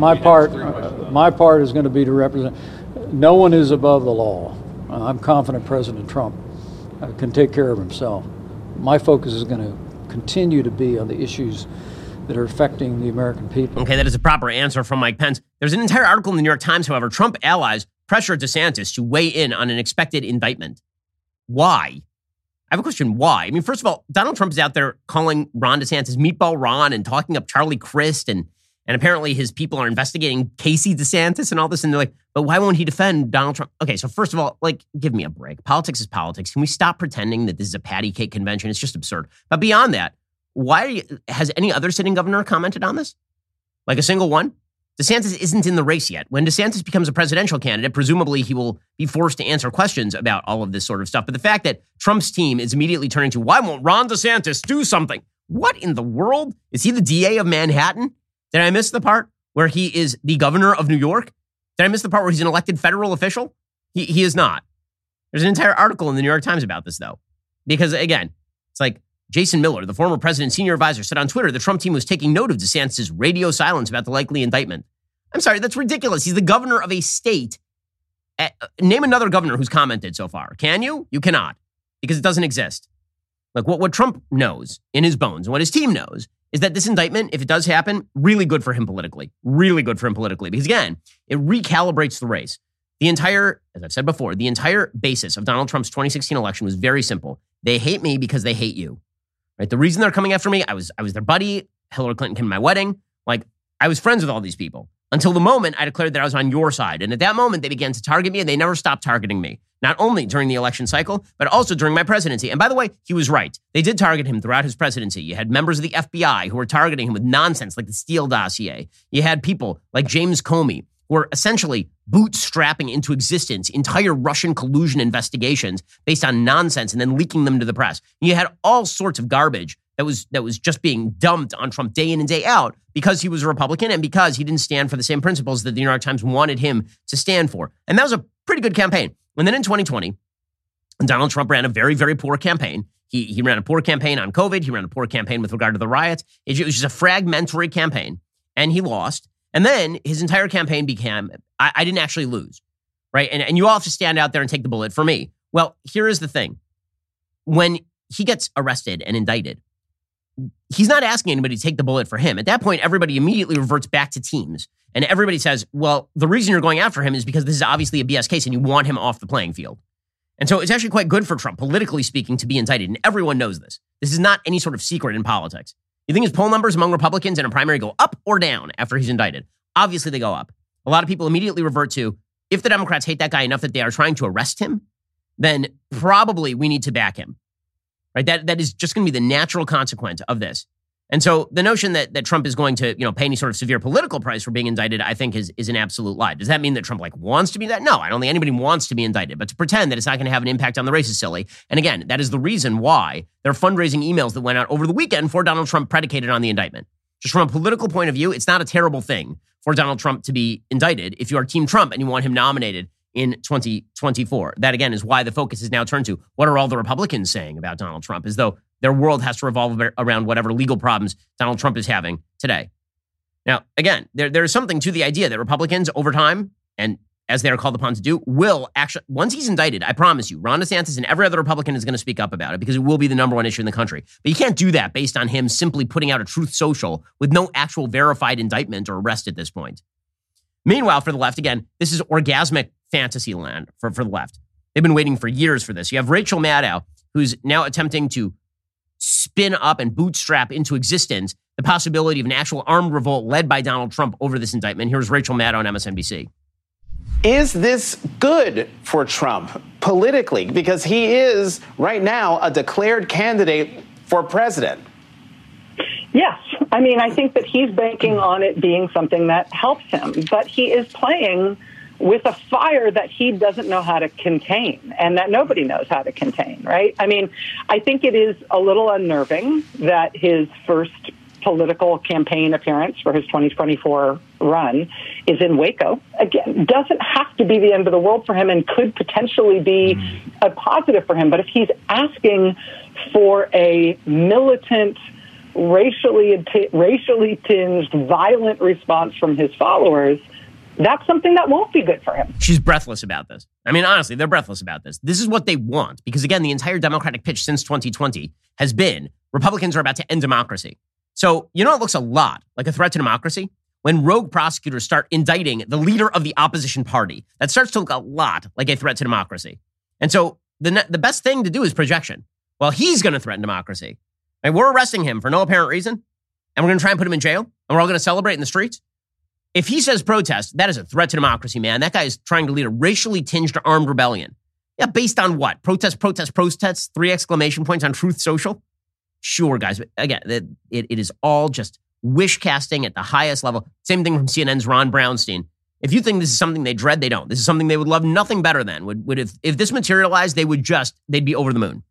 part is going to be to represent. No one is above the law. I'm confident President Trump can take care of himself. My focus is going to continue to be on the issues that are affecting the American people. Okay, that is a proper answer from Mike Pence. There's an entire article in the New York Times, however. Trump allies pressure DeSantis to weigh in on an expected indictment. Why? I have a question. Why? I mean, first of all, Donald Trump is out there calling Ron DeSantis Meatball Ron and talking up Charlie Crist, and apparently his people are investigating Casey DeSantis and all this, and they're like, but why won't he defend Donald Trump? Okay, so first of all, like, give me a break. Politics is politics. Can we stop pretending that this is a patty cake convention? It's just absurd. But beyond that, has any other sitting governor commented on this? Like a single one? DeSantis isn't in the race yet. When DeSantis becomes a presidential candidate, presumably he will be forced to answer questions about all of this sort of stuff. But the fact that Trump's team is immediately turning to, why won't Ron DeSantis do something? What in the world? Is he the DA of Manhattan? Did I miss the part where he is the governor of New York? Did I miss the part where he's an elected federal official? He is not. There's an entire article in the New York Times about this, though. Because, again, it's like Jason Miller, the former president's senior advisor, said on Twitter the Trump team was taking note of DeSantis' radio silence about the likely indictment. I'm sorry, that's ridiculous. He's the governor of a state. Name another governor who's commented so far. Can you? You cannot, because it doesn't exist. Like what Trump knows in his bones and what his team knows is that this indictment, if it does happen, really good for him politically. Really good for him politically. Because again, it recalibrates the race. The entire, as I've said before, the entire basis of Donald Trump's 2016 election was very simple. They hate me because they hate you. Right? The reason they're coming after me, I was their buddy. Hillary Clinton came to my wedding. Like, I was friends with all these people until the moment I declared that I was on your side. And at that moment, they began to target me, and they never stopped targeting me. Not only during the election cycle, but also during my presidency. And by the way, he was right. They did target him throughout his presidency. You had members of the FBI who were targeting him with nonsense like the Steele dossier. You had people like James Comey who were essentially bootstrapping into existence entire Russian collusion investigations based on nonsense and then leaking them to the press. You had all sorts of garbage that was just being dumped on Trump day in and day out because he was a Republican and because he didn't stand for the same principles that the New York Times wanted him to stand for. And that was a pretty good campaign. And then in 2020, Donald Trump ran a very, very poor campaign. He ran a poor campaign on COVID. He ran a poor campaign with regard to the riots. It was just a fragmentary campaign, and he lost. And then his entire campaign became, I didn't actually lose, right? And you all have to stand out there and take the bullet for me. Well, here is the thing. When he gets arrested and indicted, he's not asking anybody to take the bullet for him. At that point, everybody immediately reverts back to teams. And everybody says, well, the reason you're going after him is because this is obviously a BS case and you want him off the playing field. And so it's actually quite good for Trump, politically speaking, to be indicted. And everyone knows this. This is not any sort of secret in politics. You think his poll numbers among Republicans in a primary go up or down after he's indicted? Obviously, they go up. A lot of people immediately revert to, if the Democrats hate that guy enough that they are trying to arrest him, then probably we need to back him. Right? That is just going to be the natural consequence of this. And so the notion that Trump is going to, pay any sort of severe political price for being indicted, I think is an absolute lie. Does that mean that Trump wants to be that? No, I don't think anybody wants to be indicted. But to pretend that it's not going to have an impact on the race is silly. And again, that is the reason why there are fundraising emails that went out over the weekend for Donald Trump predicated on the indictment. Just from a political point of view, it's not a terrible thing for Donald Trump to be indicted if you are Team Trump and you want him nominated in 2024. That, again, is why the focus is now turned to what are all the Republicans saying about Donald Trump, as though their world has to revolve around whatever legal problems Donald Trump is having today. Now, again, there is something to the idea that Republicans over time, and as they are called upon to do, will actually, once he's indicted, I promise you, Ron DeSantis and every other Republican is going to speak up about it because it will be the number one issue in the country. But you can't do that based on him simply putting out a Truth Social with no actual verified indictment or arrest at this point. Meanwhile, for the left, again, this is orgasmic fantasy land for the left. They've been waiting for years for this. You have Rachel Maddow, who's now attempting to spin up and bootstrap into existence the possibility of an actual armed revolt led by Donald Trump over this indictment. Here's Rachel Maddow on MSNBC. Is this good for Trump politically? Because he is right now a declared candidate for president. Yes. I mean, I think that he's banking on it being something that helps him, but he is playing with a fire that he doesn't know how to contain and that nobody knows how to contain, right? I mean, I think it is a little unnerving that his first political campaign appearance for his 2024 run is in Waco. Again, doesn't have to be the end of the world for him and could potentially be a positive for him. But if he's asking for a militant, racially tinged, violent response from his followers, that's something that won't be good for him. She's breathless about this. I mean, honestly, they're breathless about this. This is what they want. Because again, the entire Democratic pitch since 2020 has been Republicans are about to end democracy. So, it looks a lot like a threat to democracy when rogue prosecutors start indicting the leader of the opposition party. That starts to look a lot like a threat to democracy. And so the best thing to do is projection. Well, he's going to threaten democracy. And we're arresting him for no apparent reason. And we're going to try and put him in jail. And we're all going to celebrate in the streets. If he says protest, that is a threat to democracy, man. That guy is trying to lead a racially tinged armed rebellion. Yeah, based on what? Protest, 3 exclamation points on Truth Social? Sure, guys. But again, it is all just wish casting at the highest level. Same thing from CNN's Ron Brownstein. If you think this is something they dread, they don't. This is something they would love nothing better than. If this materialized, they'd be over the moon.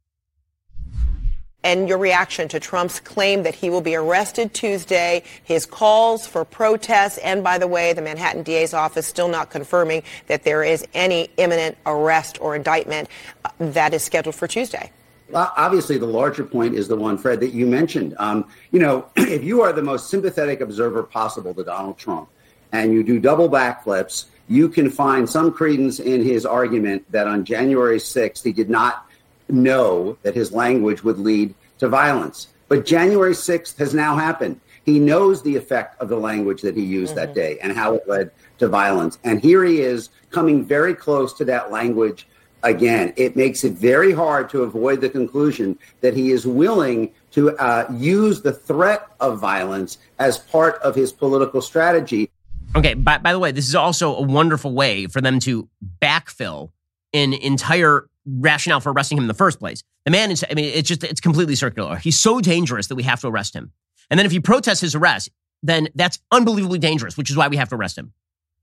And your reaction to Trump's claim that he will be arrested Tuesday, his calls for protests, and by the way, the Manhattan DA's office still not confirming that there is any imminent arrest or indictment that is scheduled for Tuesday. Well, obviously, the larger point is the one, Fred, that you mentioned. If you are the most sympathetic observer possible to Donald Trump and you do double backflips, you can find some credence in his argument that on January 6th, he did not know that his language would lead to violence. But January 6th has now happened. He knows the effect of the language that he used that day and how it led to violence. And here he is coming very close to that language again. It makes it very hard to avoid the conclusion that he is willing to use the threat of violence as part of his political strategy. Okay, by the way, this is also a wonderful way for them to backfill an entire rationale for arresting him in the first place. The man is, it's completely circular. He's so dangerous that we have to arrest him. And then if he protests his arrest, then that's unbelievably dangerous, which is why we have to arrest him.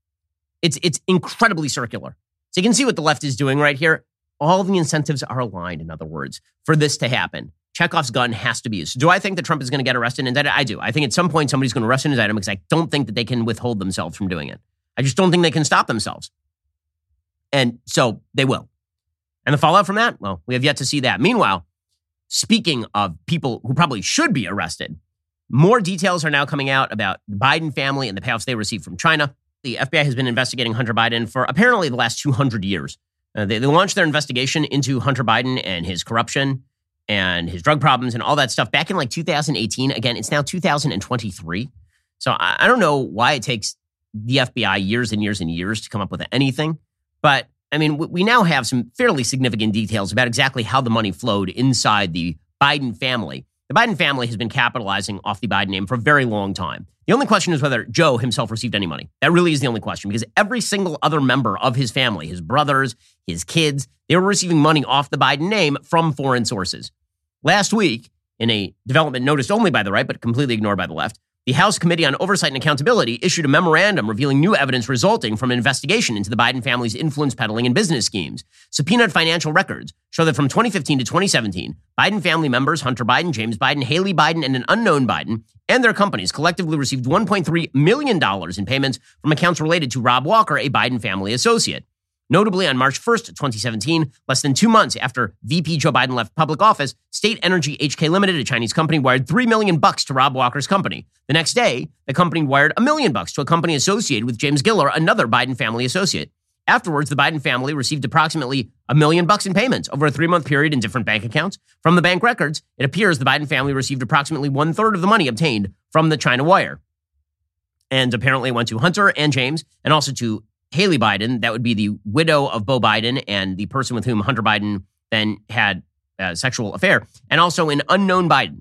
It's incredibly circular. So you can see what the left is doing right here. All the incentives are aligned, in other words, for this to happen. Chekhov's gun has to be used. Do I think that Trump is going to get arrested and indicted? I do. I think at some point somebody's going to arrest and indict him because I don't think that they can withhold themselves from doing it. I just don't think they can stop themselves. And so they will. And the fallout from that? Well, we have yet to see that. Meanwhile, speaking of people who probably should be arrested, more details are now coming out about the Biden family and the payoffs they received from China. The FBI has been investigating Hunter Biden for apparently the last 200 years. They launched their investigation into Hunter Biden and his corruption and his drug problems and all that stuff back in like 2018. Again, it's now 2023. So I don't know why it takes the FBI years and years and years to come up with anything. But I mean, we now have some fairly significant details about exactly how the money flowed inside the Biden family. The Biden family has been capitalizing off the Biden name for a very long time. The only question is whether Joe himself received any money. That really is the only question, because every single other member of his family, his brothers, his kids, they were receiving money off the Biden name from foreign sources. Last week, in a development noticed only by the right, but completely ignored by the left, the House Committee on Oversight and Accountability issued a memorandum revealing new evidence resulting from an investigation into the Biden family's influence peddling and business schemes. Subpoenaed financial records show that from 2015 to 2017, Biden family members Hunter Biden, James Biden, Haley Biden, and an unknown Biden and their companies collectively received $1.3 million in payments from accounts related to Rob Walker, a Biden family associate. Notably, on March 1st, 2017, less than 2 months after VP Joe Biden left public office, State Energy HK Limited, a Chinese company, wired $3 million to Rob Walker's company. The next day, the company wired $1 million to a company associated with James Giller, another Biden family associate. Afterwards, the Biden family received approximately $1 million in payments over a 3-month period in different bank accounts. From the bank records, it appears the Biden family received approximately 1/3 of the money obtained from the China wire. And apparently it went to Hunter and James, and also to Haley Biden. That would be the widow of Beau Biden and the person with whom Hunter Biden then had a sexual affair, and also an unknown Biden.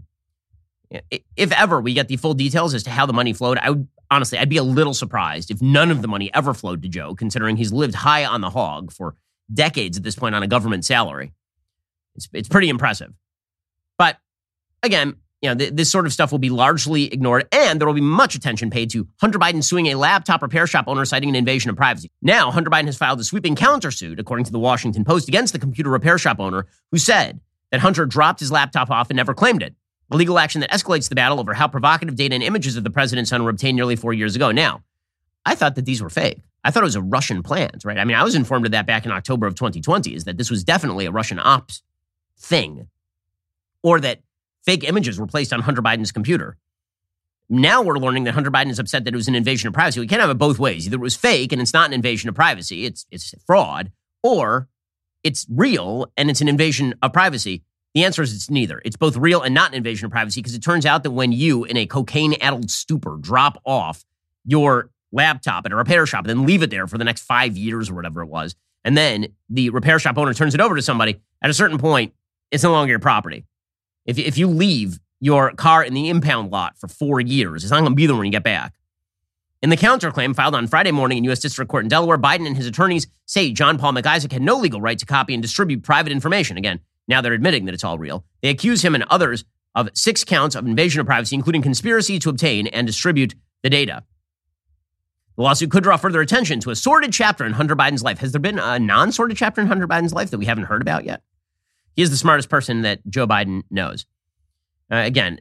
If ever we get the full details as to how the money flowed, I'd be a little surprised if none of the money ever flowed to Joe, considering he's lived high on the hog for decades at this point on a government salary. It's pretty impressive. But again, this sort of stuff will be largely ignored, and there will be much attention paid to Hunter Biden suing a laptop repair shop owner citing an invasion of privacy. Now, Hunter Biden has filed a sweeping countersuit, according to the Washington Post, against the computer repair shop owner who said that Hunter dropped his laptop off and never claimed it. A legal action that escalates the battle over how provocative data and images of the president's son were obtained nearly 4 years ago. Now, I thought that these were fake. I thought it was a Russian plant, right? I mean, I was informed of that back in October of 2020, is that this was definitely a Russian ops thing, or that fake images were placed on Hunter Biden's computer. Now we're learning that Hunter Biden is upset that it was an invasion of privacy. We can't have it both ways. Either it was fake and it's not an invasion of privacy, it's fraud, or it's real and it's an invasion of privacy. The answer is it's neither. It's both real and not an invasion of privacy, because it turns out that when you, in a cocaine-addled stupor, drop off your laptop at a repair shop and then leave it there for the next 5 years or whatever it was, and then the repair shop owner turns it over to somebody, at a certain point, it's no longer your property. If you leave your car in the impound lot for 4 years, it's not going to be there when you get back. In the counterclaim filed on Friday morning in U.S. District Court in Delaware, Biden and his attorneys say John Paul McIsaac had no legal right to copy and distribute private information. Again, now they're admitting that it's all real. They accuse him and others of 6 counts of invasion of privacy, including conspiracy to obtain and distribute the data. The lawsuit could draw further attention to a sordid chapter in Hunter Biden's life. Has there been a non-sordid chapter in Hunter Biden's life that we haven't heard about yet? He is the smartest person that Joe Biden knows. Again,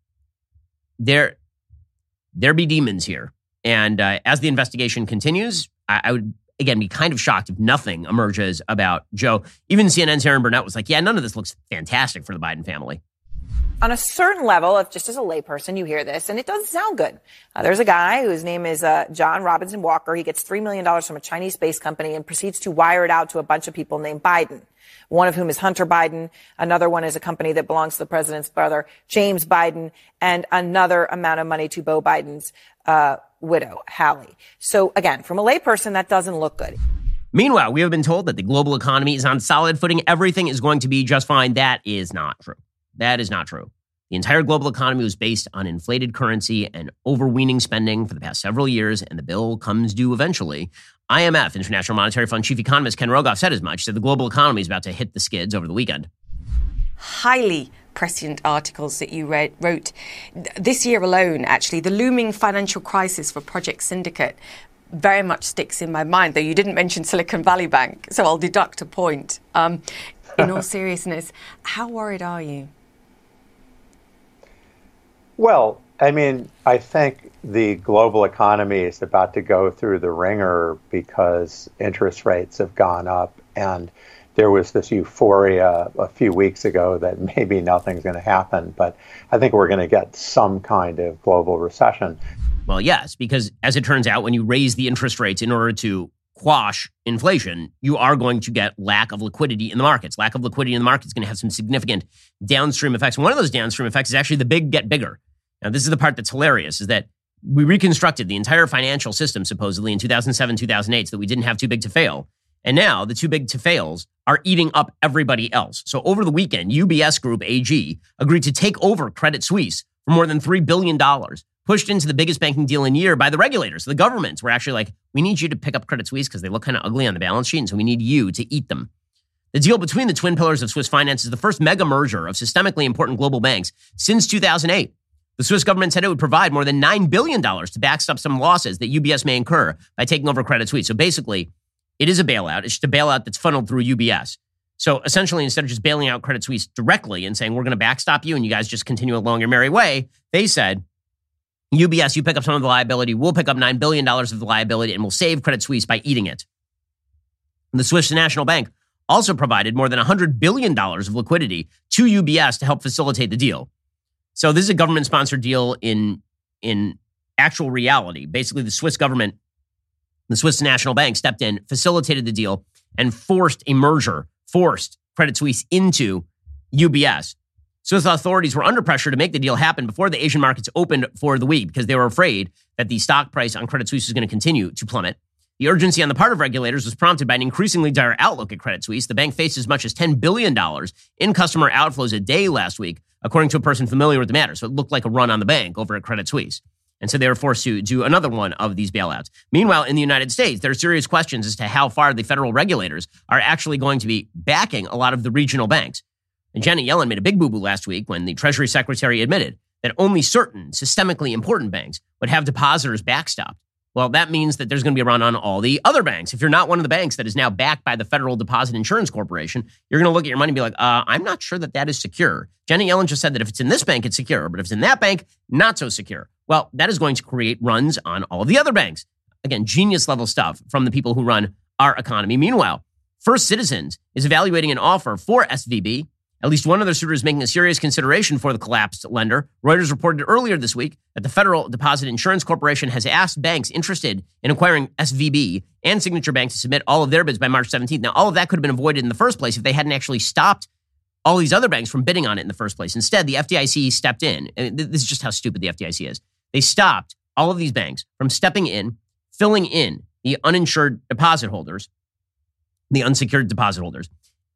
there be demons here. And as the investigation continues, I would, again, be kind of shocked if nothing emerges about Joe. Even CNN's Aaron Burnett was like, yeah, none of this looks fantastic for the Biden family. On a certain level, if just as a layperson, you hear this, and it doesn't sound good. There's a guy whose name is John Robinson Walker. He gets $3 million from a Chinese space company and proceeds to wire it out to a bunch of people named Biden, one of whom is Hunter Biden. Another one is a company that belongs to the president's brother, James Biden, and another amount of money to Beau Biden's widow, Hallie. So, again, from a layperson, that doesn't look good. Meanwhile, we have been told that the global economy is on solid footing. Everything is going to be just fine. That is not true. That is not true. The entire global economy was based on inflated currency and overweening spending for the past several years, and the bill comes due eventually. IMF, International Monetary Fund chief economist Ken Rogoff said as much, said the global economy is about to hit the skids over the weekend. Highly prescient articles that you wrote this year alone, actually. The looming financial crisis for Project Syndicate very much sticks in my mind, though you didn't mention Silicon Valley Bank, so I'll deduct a point. In all seriousness, how worried are you? Well, I mean, I think the global economy is about to go through the ringer because interest rates have gone up, and there was this euphoria a few weeks ago that maybe nothing's going to happen, but I think we're going to get some kind of global recession. Well, yes, because as it turns out, when you raise the interest rates in order to quash inflation, you are going to get lack of liquidity in the markets. Lack of liquidity in the markets is going to have some significant downstream effects. And one of those downstream effects is actually the big get bigger. Now, this is the part that's hilarious, is that we reconstructed the entire financial system, supposedly, in 2007, 2008, so that we didn't have too big to fail. And now the too big to fails are eating up everybody else. So over the weekend, UBS Group AG agreed to take over Credit Suisse for more than $3 billion, pushed into the biggest banking deal in a year by the regulators. The governments were actually like, we need you to pick up Credit Suisse because they look kind of ugly on the balance sheet, and so we need you to eat them. The deal between the twin pillars of Swiss finance is the first mega merger of systemically important global banks since 2008. The Swiss government said it would provide more than $9 billion to backstop some losses that UBS may incur by taking over Credit Suisse. So basically, it is a bailout. It's just a bailout that's funneled through UBS. So essentially, instead of just bailing out Credit Suisse directly and saying, we're going to backstop you and you guys just continue along your merry way, they said, UBS, you pick up some of the liability, we'll pick up $9 billion of the liability, and we'll save Credit Suisse by eating it. And the Swiss National Bank also provided more than $100 billion of liquidity to UBS to help facilitate the deal. So this is a government-sponsored deal in actual reality. Basically, the Swiss government, the Swiss National Bank stepped in, facilitated the deal, and forced a merger, forced Credit Suisse into UBS. Swiss authorities were under pressure to make the deal happen before the Asian markets opened for the week because they were afraid that the stock price on Credit Suisse was going to continue to plummet. The urgency on the part of regulators was prompted by an increasingly dire outlook at Credit Suisse. The bank faced as much as $10 billion in customer outflows a day last week, according to a person familiar with the matter. So it looked like a run on the bank over at Credit Suisse. And so they were forced to do another one of these bailouts. Meanwhile, in the United States, there are serious questions as to how far the federal regulators are actually going to be backing a lot of the regional banks. And Janet Yellen made a big boo-boo last week when the Treasury Secretary admitted that only certain systemically important banks would have depositors backstopped. Well, that means that there's going to be a run on all the other banks. If you're not one of the banks that is now backed by the Federal Deposit Insurance Corporation, you're going to look at your money and be like, I'm not sure that that is secure. Janet Yellen just said that if it's in this bank, it's secure, but if it's in that bank, not so secure. Well, that is going to create runs on all of the other banks. Again, genius level stuff from the people who run our economy. Meanwhile, First Citizens is evaluating an offer for SVB. At least one other suitor is making a serious consideration for the collapsed lender. Reuters reported earlier this week that the Federal Deposit Insurance Corporation has asked banks interested in acquiring SVB and Signature Bank to submit all of their bids by March 17th. Now, all of that could have been avoided in the first place if they hadn't actually stopped all these other banks from bidding on it in the first place. Instead, the FDIC stepped in. And this is just how stupid the FDIC is. They stopped all of these banks from stepping in, filling in the uninsured deposit holders, the unsecured deposit holders.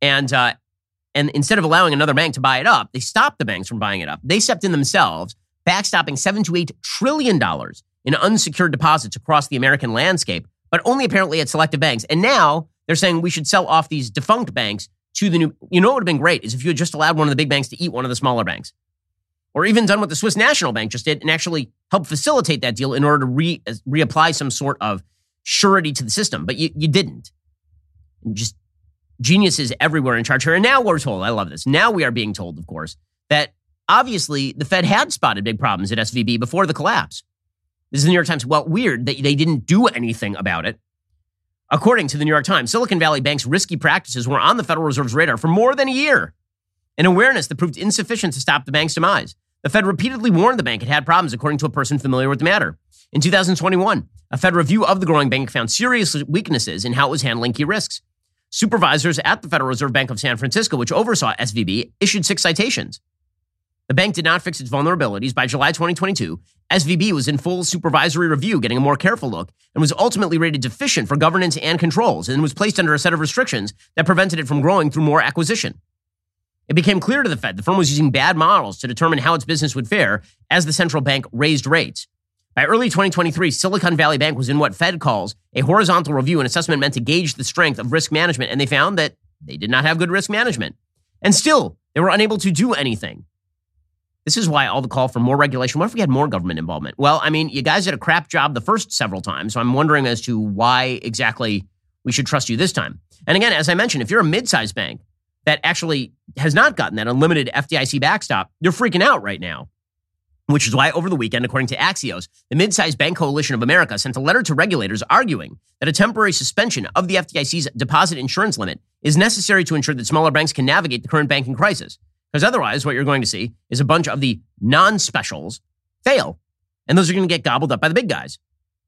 And instead of allowing another bank to buy it up, they stopped the banks from buying it up. They stepped in themselves, backstopping $7 to $8 trillion in unsecured deposits across the American landscape, but only apparently at selective banks. And now they're saying we should sell off these defunct banks to the new. You know what would have been great is if you had just allowed one of the big banks to eat one of the smaller banks. Or even done what the Swiss National Bank just did and actually help facilitate that deal in order to reapply some sort of surety to the system. But you didn't. Just geniuses everywhere in charge here. And now we're told, I love this, now we are being told, of course, that obviously the Fed had spotted big problems at SVB before the collapse. This is the New York Times. Well, weird that they didn't do anything about it. According to the New York Times, Silicon Valley Bank's risky practices were on the Federal Reserve's radar for more than a year. an awareness that proved insufficient to stop the bank's demise. The Fed repeatedly warned the bank it had problems, according to a person familiar with the matter. In 2021, a Fed review of the growing bank found serious weaknesses in how it was handling key risks. Supervisors at the Federal Reserve Bank of San Francisco, which oversaw SVB, issued 6 citations. The bank did not fix its vulnerabilities. By July 2022, SVB was in full supervisory review, getting a more careful look, and was ultimately rated deficient for governance and controls, and was placed under a set of restrictions that prevented it from growing through more acquisition. It became clear to the Fed the firm was using bad models to determine how its business would fare as the central bank raised rates. By early 2023, Silicon Valley Bank was in what Fed calls a horizontal review, an assessment meant to gauge the strength of risk management, and they found that they did not have good risk management. And still, they were unable to do anything. This is why all the call for more regulation. What if we had more government involvement? Well, I mean, you guys did a crap job the first several times, so I'm wondering as to why exactly we should trust you this time. And again, as I mentioned, if you're a mid-sized bank that actually has not gotten that unlimited FDIC backstop, you're freaking out right now. Which is why over the weekend, according to Axios, the Mid-Sized Bank Coalition of America sent a letter to regulators arguing that a temporary suspension of the FDIC's deposit insurance limit is necessary to ensure that smaller banks can navigate the current banking crisis. Because otherwise, what you're going to see is a bunch of the non-specials fail. And those are going to get gobbled up by the big guys.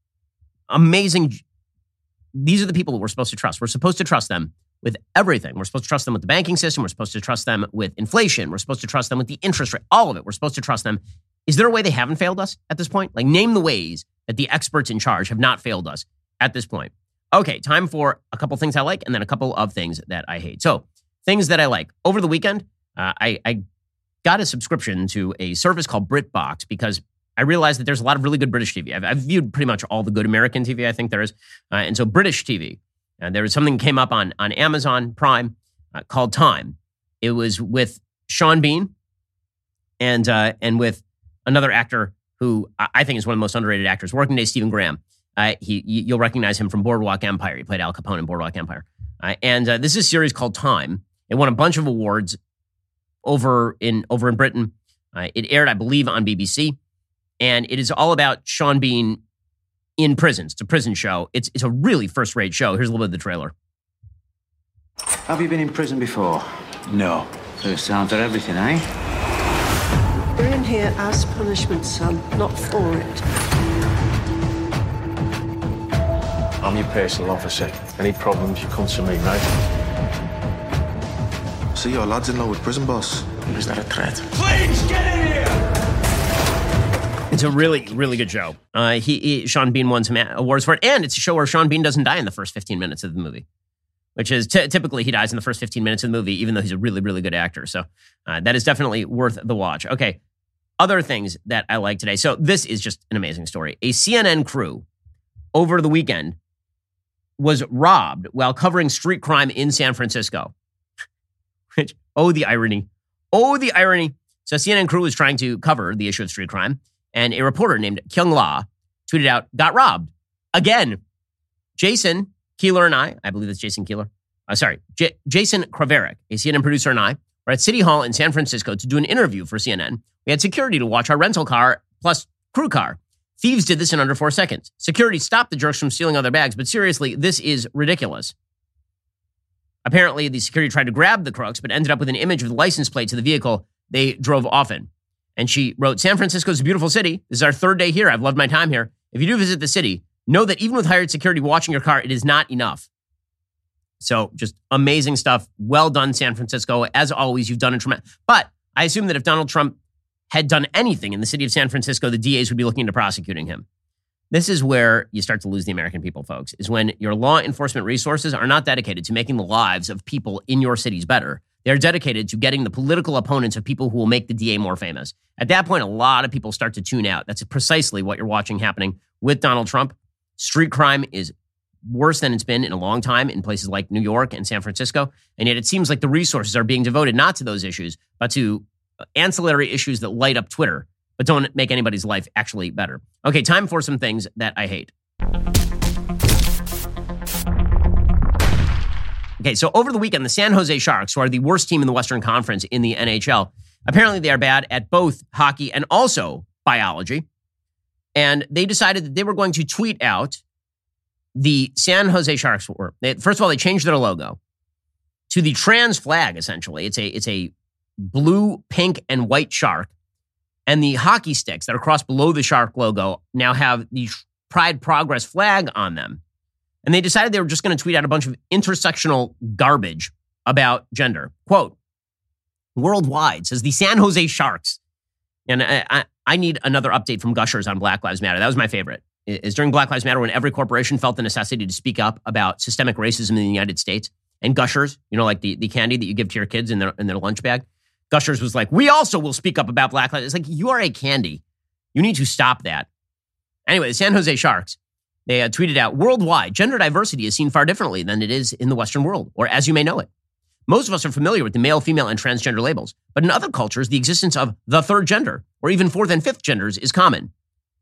Amazing. These are the people that we're supposed to trust. We're supposed to trust them with everything. We're supposed to trust them with the banking system. We're supposed to trust them with inflation. We're supposed to trust them with the interest rate. All of it. We're supposed to trust them. Is there a way they haven't failed us at this point? Like, name the ways that the experts in charge have not failed us at this point. Okay, time for a couple things I like and then a couple of things that I hate. So, things that I like. Over the weekend, I got a subscription to a service called BritBox because I realized that there's a lot of really good British TV. I've viewed pretty much all the good American TV I think there is. And so British TV. There was something that came up on Amazon Prime called Time. It was with Sean Bean and with another actor who I think is one of the most underrated actors, working day Stephen Graham. You'll recognize him from Boardwalk Empire. He played Al Capone in Boardwalk Empire. And this is a series called Time. It won a bunch of awards over in Britain. It aired, I believe, on BBC. And it is all about Sean Bean in prisons. It's a prison show. It's a really first-rate show. Here's a little bit of the trailer. Have you been in prison before? No. First time for everything, eh? You're in here as punishment, son, not for it. I'm your personal officer. Any problems, you come to me, right? So your lad's in love with prison boss. Is that a threat? Please, get in here! It's a really, really good show. Sean Bean won some awards for it, and it's a show where Sean Bean doesn't die in the first 15 minutes of the movie, which is typically he dies in the first 15 minutes of the movie, even though he's a really, really good actor. So that is definitely worth the watch. Okay, other things that I like today. So this is just an amazing story. A CNN crew over the weekend was robbed while covering street crime in San Francisco. Which, oh, the irony. Oh, the irony. So CNN crew was trying to cover the issue of street crime, and a reporter named Kyung La tweeted out, got robbed. Again, Jason Keeler and I believe it's Jason Keeler. Jason Kraverick, a CNN producer, and I were at City Hall in San Francisco to do an interview for CNN. We had security to watch our rental car plus crew car. Thieves did this in under 4 seconds. Security stopped the jerks from stealing other bags, but seriously, this is ridiculous. Apparently, the security tried to grab the crooks, but ended up with an image of the license plate to the vehicle they drove off in. And she wrote, San Francisco is a beautiful city. This is our 3rd day here. I've loved my time here. If you do visit the city, know that even with hired security watching your car, it is not enough. So just amazing stuff. Well done, San Francisco. As always, you've done a tremendous. But I assume that if Donald Trump had done anything in the city of San Francisco, the DAs would be looking into prosecuting him. This is where you start to lose the American people, folks, is when your law enforcement resources are not dedicated to making the lives of people in your cities better. They're dedicated to getting the political opponents of people who will make the DA more famous. At that point, a lot of people start to tune out. That's precisely what you're watching happening with Donald Trump. Street crime is worse than it's been in a long time in places like New York and San Francisco. And yet it seems like the resources are being devoted not to those issues, but to ancillary issues that light up Twitter, but don't make anybody's life actually better. Okay, time for some things that I hate. Okay, so over the weekend, the San Jose Sharks, who are the worst team in the Western Conference in the NHL, apparently they are bad at both hockey and also biology. And they decided that they were going to tweet out the San Jose Sharks. First of all, they changed their logo to the trans flag, essentially. It's a blue, pink, and white shark. And the hockey sticks that are crossed below the shark logo now have the Pride Progress flag on them. And they decided they were just going to tweet out a bunch of intersectional garbage about gender. Quote, worldwide, says the San Jose Sharks. And I need another update from Gushers on Black Lives Matter. That was my favorite. Is during Black Lives Matter when every corporation felt the necessity to speak up about systemic racism in the United States. And Gushers, like the candy that you give to your kids in their lunch bag. Gushers was like, we also will speak up about Black Lives. It's like, you are a candy. You need to stop that. Anyway, the San Jose Sharks, they tweeted out, worldwide, gender diversity is seen far differently than it is in the Western world, or as you may know it. Most of us are familiar with the male, female, and transgender labels, but in other cultures, the existence of the third gender, or even fourth and fifth genders, is common.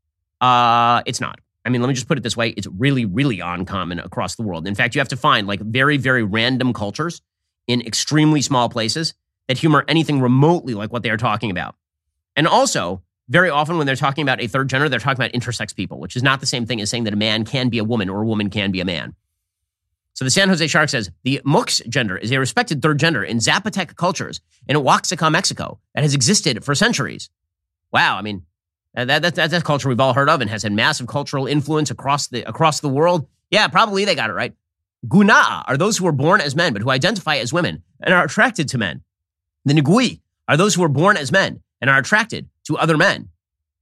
It's not. I mean, let me just put it this way. It's really, really uncommon across the world. In fact, you have to find very, very random cultures in extremely small places that humor anything remotely like what they are talking about. And also, very often when they're talking about a third gender, they're talking about intersex people, which is not the same thing as saying that a man can be a woman or a woman can be a man. So the San Jose Shark says, the Mux gender is a respected third gender in Zapotec cultures in Oaxaca, Mexico, that has existed for centuries. Wow, I mean, that's a culture we've all heard of and has had massive cultural influence across the world. Yeah, probably they got it right. Gunaa are those who are born as men but who identify as women and are attracted to men. The Ngui are those who are born as men and are attracted to other men.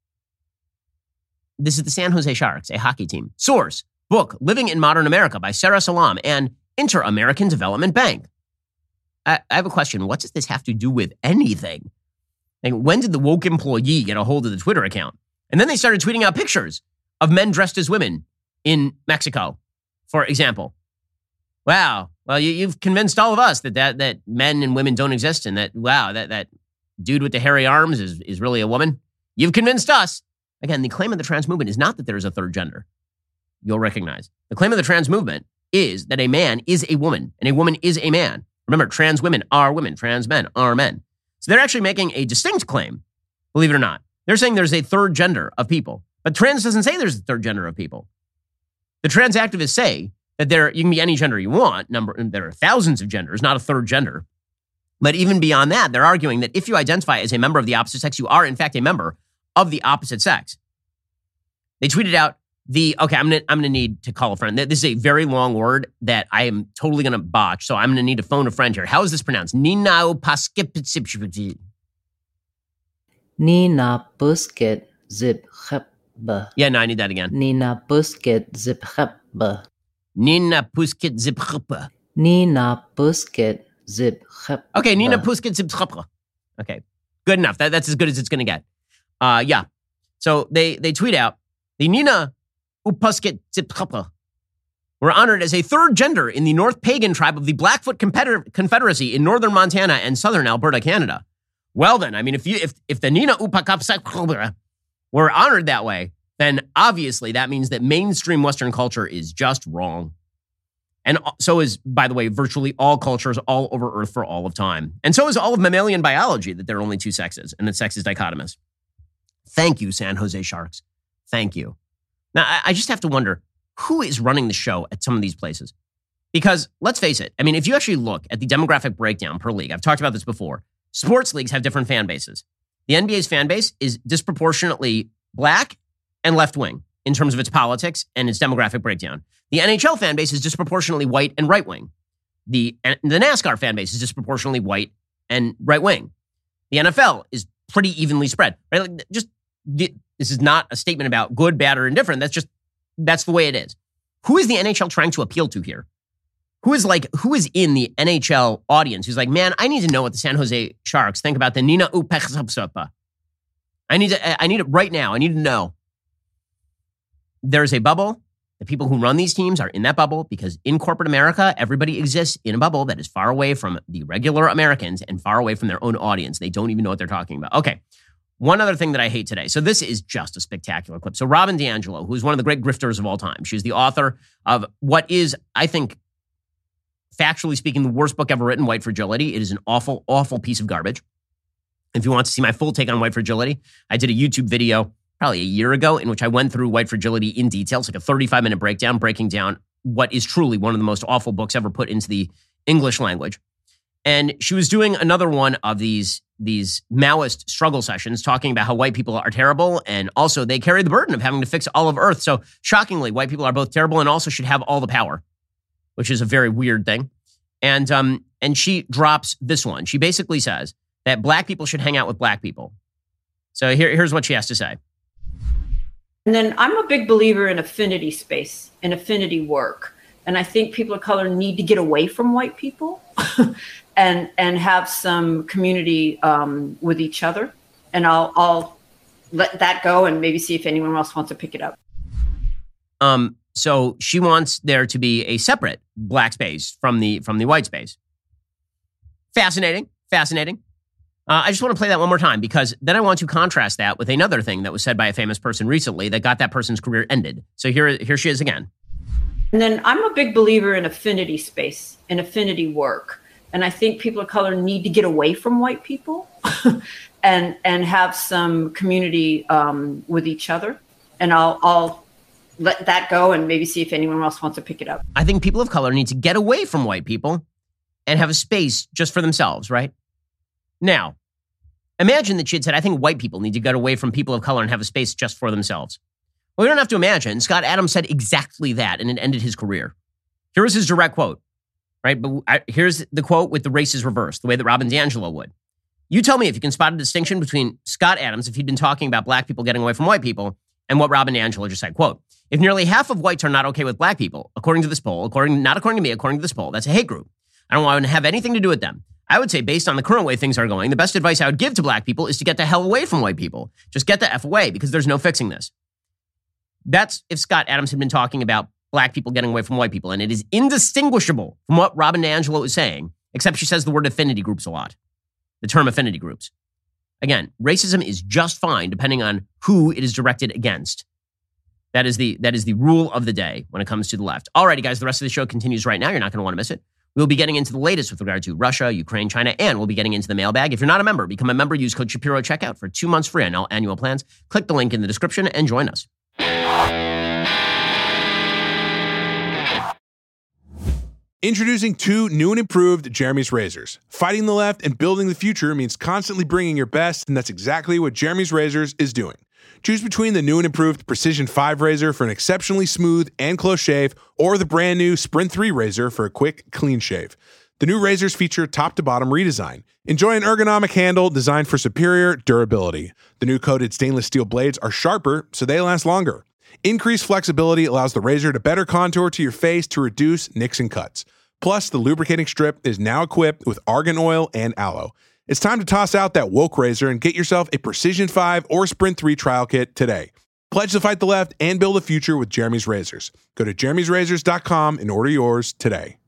This is the San Jose Sharks, a hockey team. Source, book Living in Modern America by Sarah Salam and Inter-American Development Bank. I have a question. What does this have to do with anything? When did the woke employee get a hold of the Twitter account? And then they started tweeting out pictures of men dressed as women in Mexico, for example. Wow. Well, you've convinced all of us that men and women don't exist and that dude with the hairy arms is really a woman. You've convinced us. Again, the claim of the trans movement is not that there is a third gender. You'll recognize. The claim of the trans movement is that a man is a woman and a woman is a man. Remember, trans women are women. Trans men are men. So they're actually making a distinct claim, believe it or not. They're saying there's a third gender of people. But trans doesn't say there's a third gender of people. The trans activists say that you can be any gender you want. There are thousands of genders, not a third gender. But even beyond that, they're arguing that if you identify as a member of the opposite sex, you are in fact a member of the opposite sex. They tweeted out I'm gonna need to call a friend. This is a very long word that I am totally gonna botch, so I'm gonna need to phone a friend here. How is this pronounced? Nina Paskip. Nina Busket Zip Khebba. Yeah, no, I need that again. Nina Busket Zip Khebba. Nina Pusket Zip Khebba. Nina Pusket Zip Khebba. Okay, Nina Pusket Zip Khebba. Okay, good enough. That's as good as it's gonna get. Yeah. So they tweet out, the Nina Upusket Zip Khebba were honored as a third gender in the North Pagan tribe of the Blackfoot Confederacy in northern Montana and southern Alberta, Canada. Well then, I mean, if the Nina Upusket were honored that way, then obviously that means that mainstream Western culture is just wrong. And so is, by the way, virtually all cultures all over Earth for all of time. And so is all of mammalian biology, that there are only two sexes and that sex is dichotomous. Thank you, San Jose Sharks. Thank you. Now, I just have to wonder, who is running the show at some of these places? Because let's face it, I mean, if you actually look at the demographic breakdown per league, I've talked about this before, sports leagues have different fan bases. The NBA's fan base is disproportionately black and left-wing in terms of its politics and its demographic breakdown. The NHL fan base is disproportionately white and right-wing. The NASCAR fan base is disproportionately white and right-wing. The NFL is pretty evenly spread. Right? This is not a statement about good, bad, or indifferent. That's the way it is. Who is the NHL trying to appeal to here? Who is in the NHL audience who's like, man, I need to know what the San Jose Sharks think about the Nina Upusket. I need it right now. I need to know. There's a bubble. The people who run these teams are in that bubble because in corporate America, everybody exists in a bubble that is far away from the regular Americans and far away from their own audience. They don't even know what they're talking about. Okay. One other thing that I hate today. So this is just a spectacular clip. So Robin DiAngelo, who is one of the great grifters of all time. She's the author of what is, I think, factually speaking, the worst book ever written, White Fragility. It is an awful, awful piece of garbage. If you want to see my full take on White Fragility, I did a YouTube video probably a year ago in which I went through White Fragility in detail. It's like a 35-minute breakdown, breaking down what is truly one of the most awful books ever put into the English language. And she was doing another one of these these Maoist struggle sessions talking about how white people are terrible, and also they carry the burden of having to fix all of Earth. So shockingly, white people are both terrible and also should have all the power, which is a very weird thing. And she drops this one. She basically says that black people should hang out with black people. So here's what she has to say. And then I'm a big believer in affinity space and affinity work. And I think people of color need to get away from white people and have some community with each other. And I'll let that go and maybe see if anyone else wants to pick it up. So she wants there to be a separate black space from the white space. Fascinating. I just want to play that one more time because then I want to contrast that with another thing that was said by a famous person recently that got that person's career ended. So here she is again. And then I'm a big believer in affinity space and affinity work. And I think people of color need to get away from white people and have some community with each other. And I'll let that go and maybe see if anyone else wants to pick it up. I think people of color need to get away from white people and have a space just for themselves, right? Now, imagine that she had said, I think white people need to get away from people of color and have a space just for themselves. Well, we don't have to imagine. Scott Adams said exactly that, and it ended his career. Here was his direct quote, right? But here's the quote with the races reversed, the way that Robin DiAngelo would. You tell me if you can spot a distinction between Scott Adams, if he'd been talking about black people getting away from white people, and what Robin DiAngelo just said, quote, if nearly half of whites are not okay with black people, according to this poll, not according to me, according to this poll, that's a hate group. I don't want to have anything to do with them. I would say based on the current way things are going, the best advice I would give to black people is to get the hell away from white people. Just get the F away because there's no fixing this. That's if Scott Adams had been talking about black people getting away from white people. And it is indistinguishable from what Robin DiAngelo is saying, except she says the word affinity groups a lot. The term affinity groups. Again, racism is just fine depending on who it is directed against. That is the rule of the day when it comes to the left. Alrighty, guys, the rest of the show continues right now. You're not going to want to miss it. We'll be getting into the latest with regard to Russia, Ukraine, China, and we'll be getting into the mailbag. If you're not a member, become a member. Use code Shapiro at checkout for 2 months free on all annual plans. Click the link in the description and join us. Introducing 2 new and improved Jeremy's razors. Fighting the left and building the future means constantly bringing your best, and that's exactly what Jeremy's Razors is doing. Choose between the new and improved Precision 5 razor for an exceptionally smooth and close shave, or the brand new Sprint 3 razor for a quick, clean shave. The new razors feature top-to-bottom redesign. Enjoy an ergonomic handle designed for superior durability. The new coated stainless steel blades are sharper, so they last longer. Increased flexibility allows the razor to better contour to your face to reduce nicks and cuts. Plus, the lubricating strip is now equipped with argan oil and aloe. It's time to toss out that woke razor and get yourself a Precision 5 or Sprint 3 trial kit today. Pledge to fight the left and build a future with Jeremy's Razors. Go to jeremy'srazors.com and order yours today.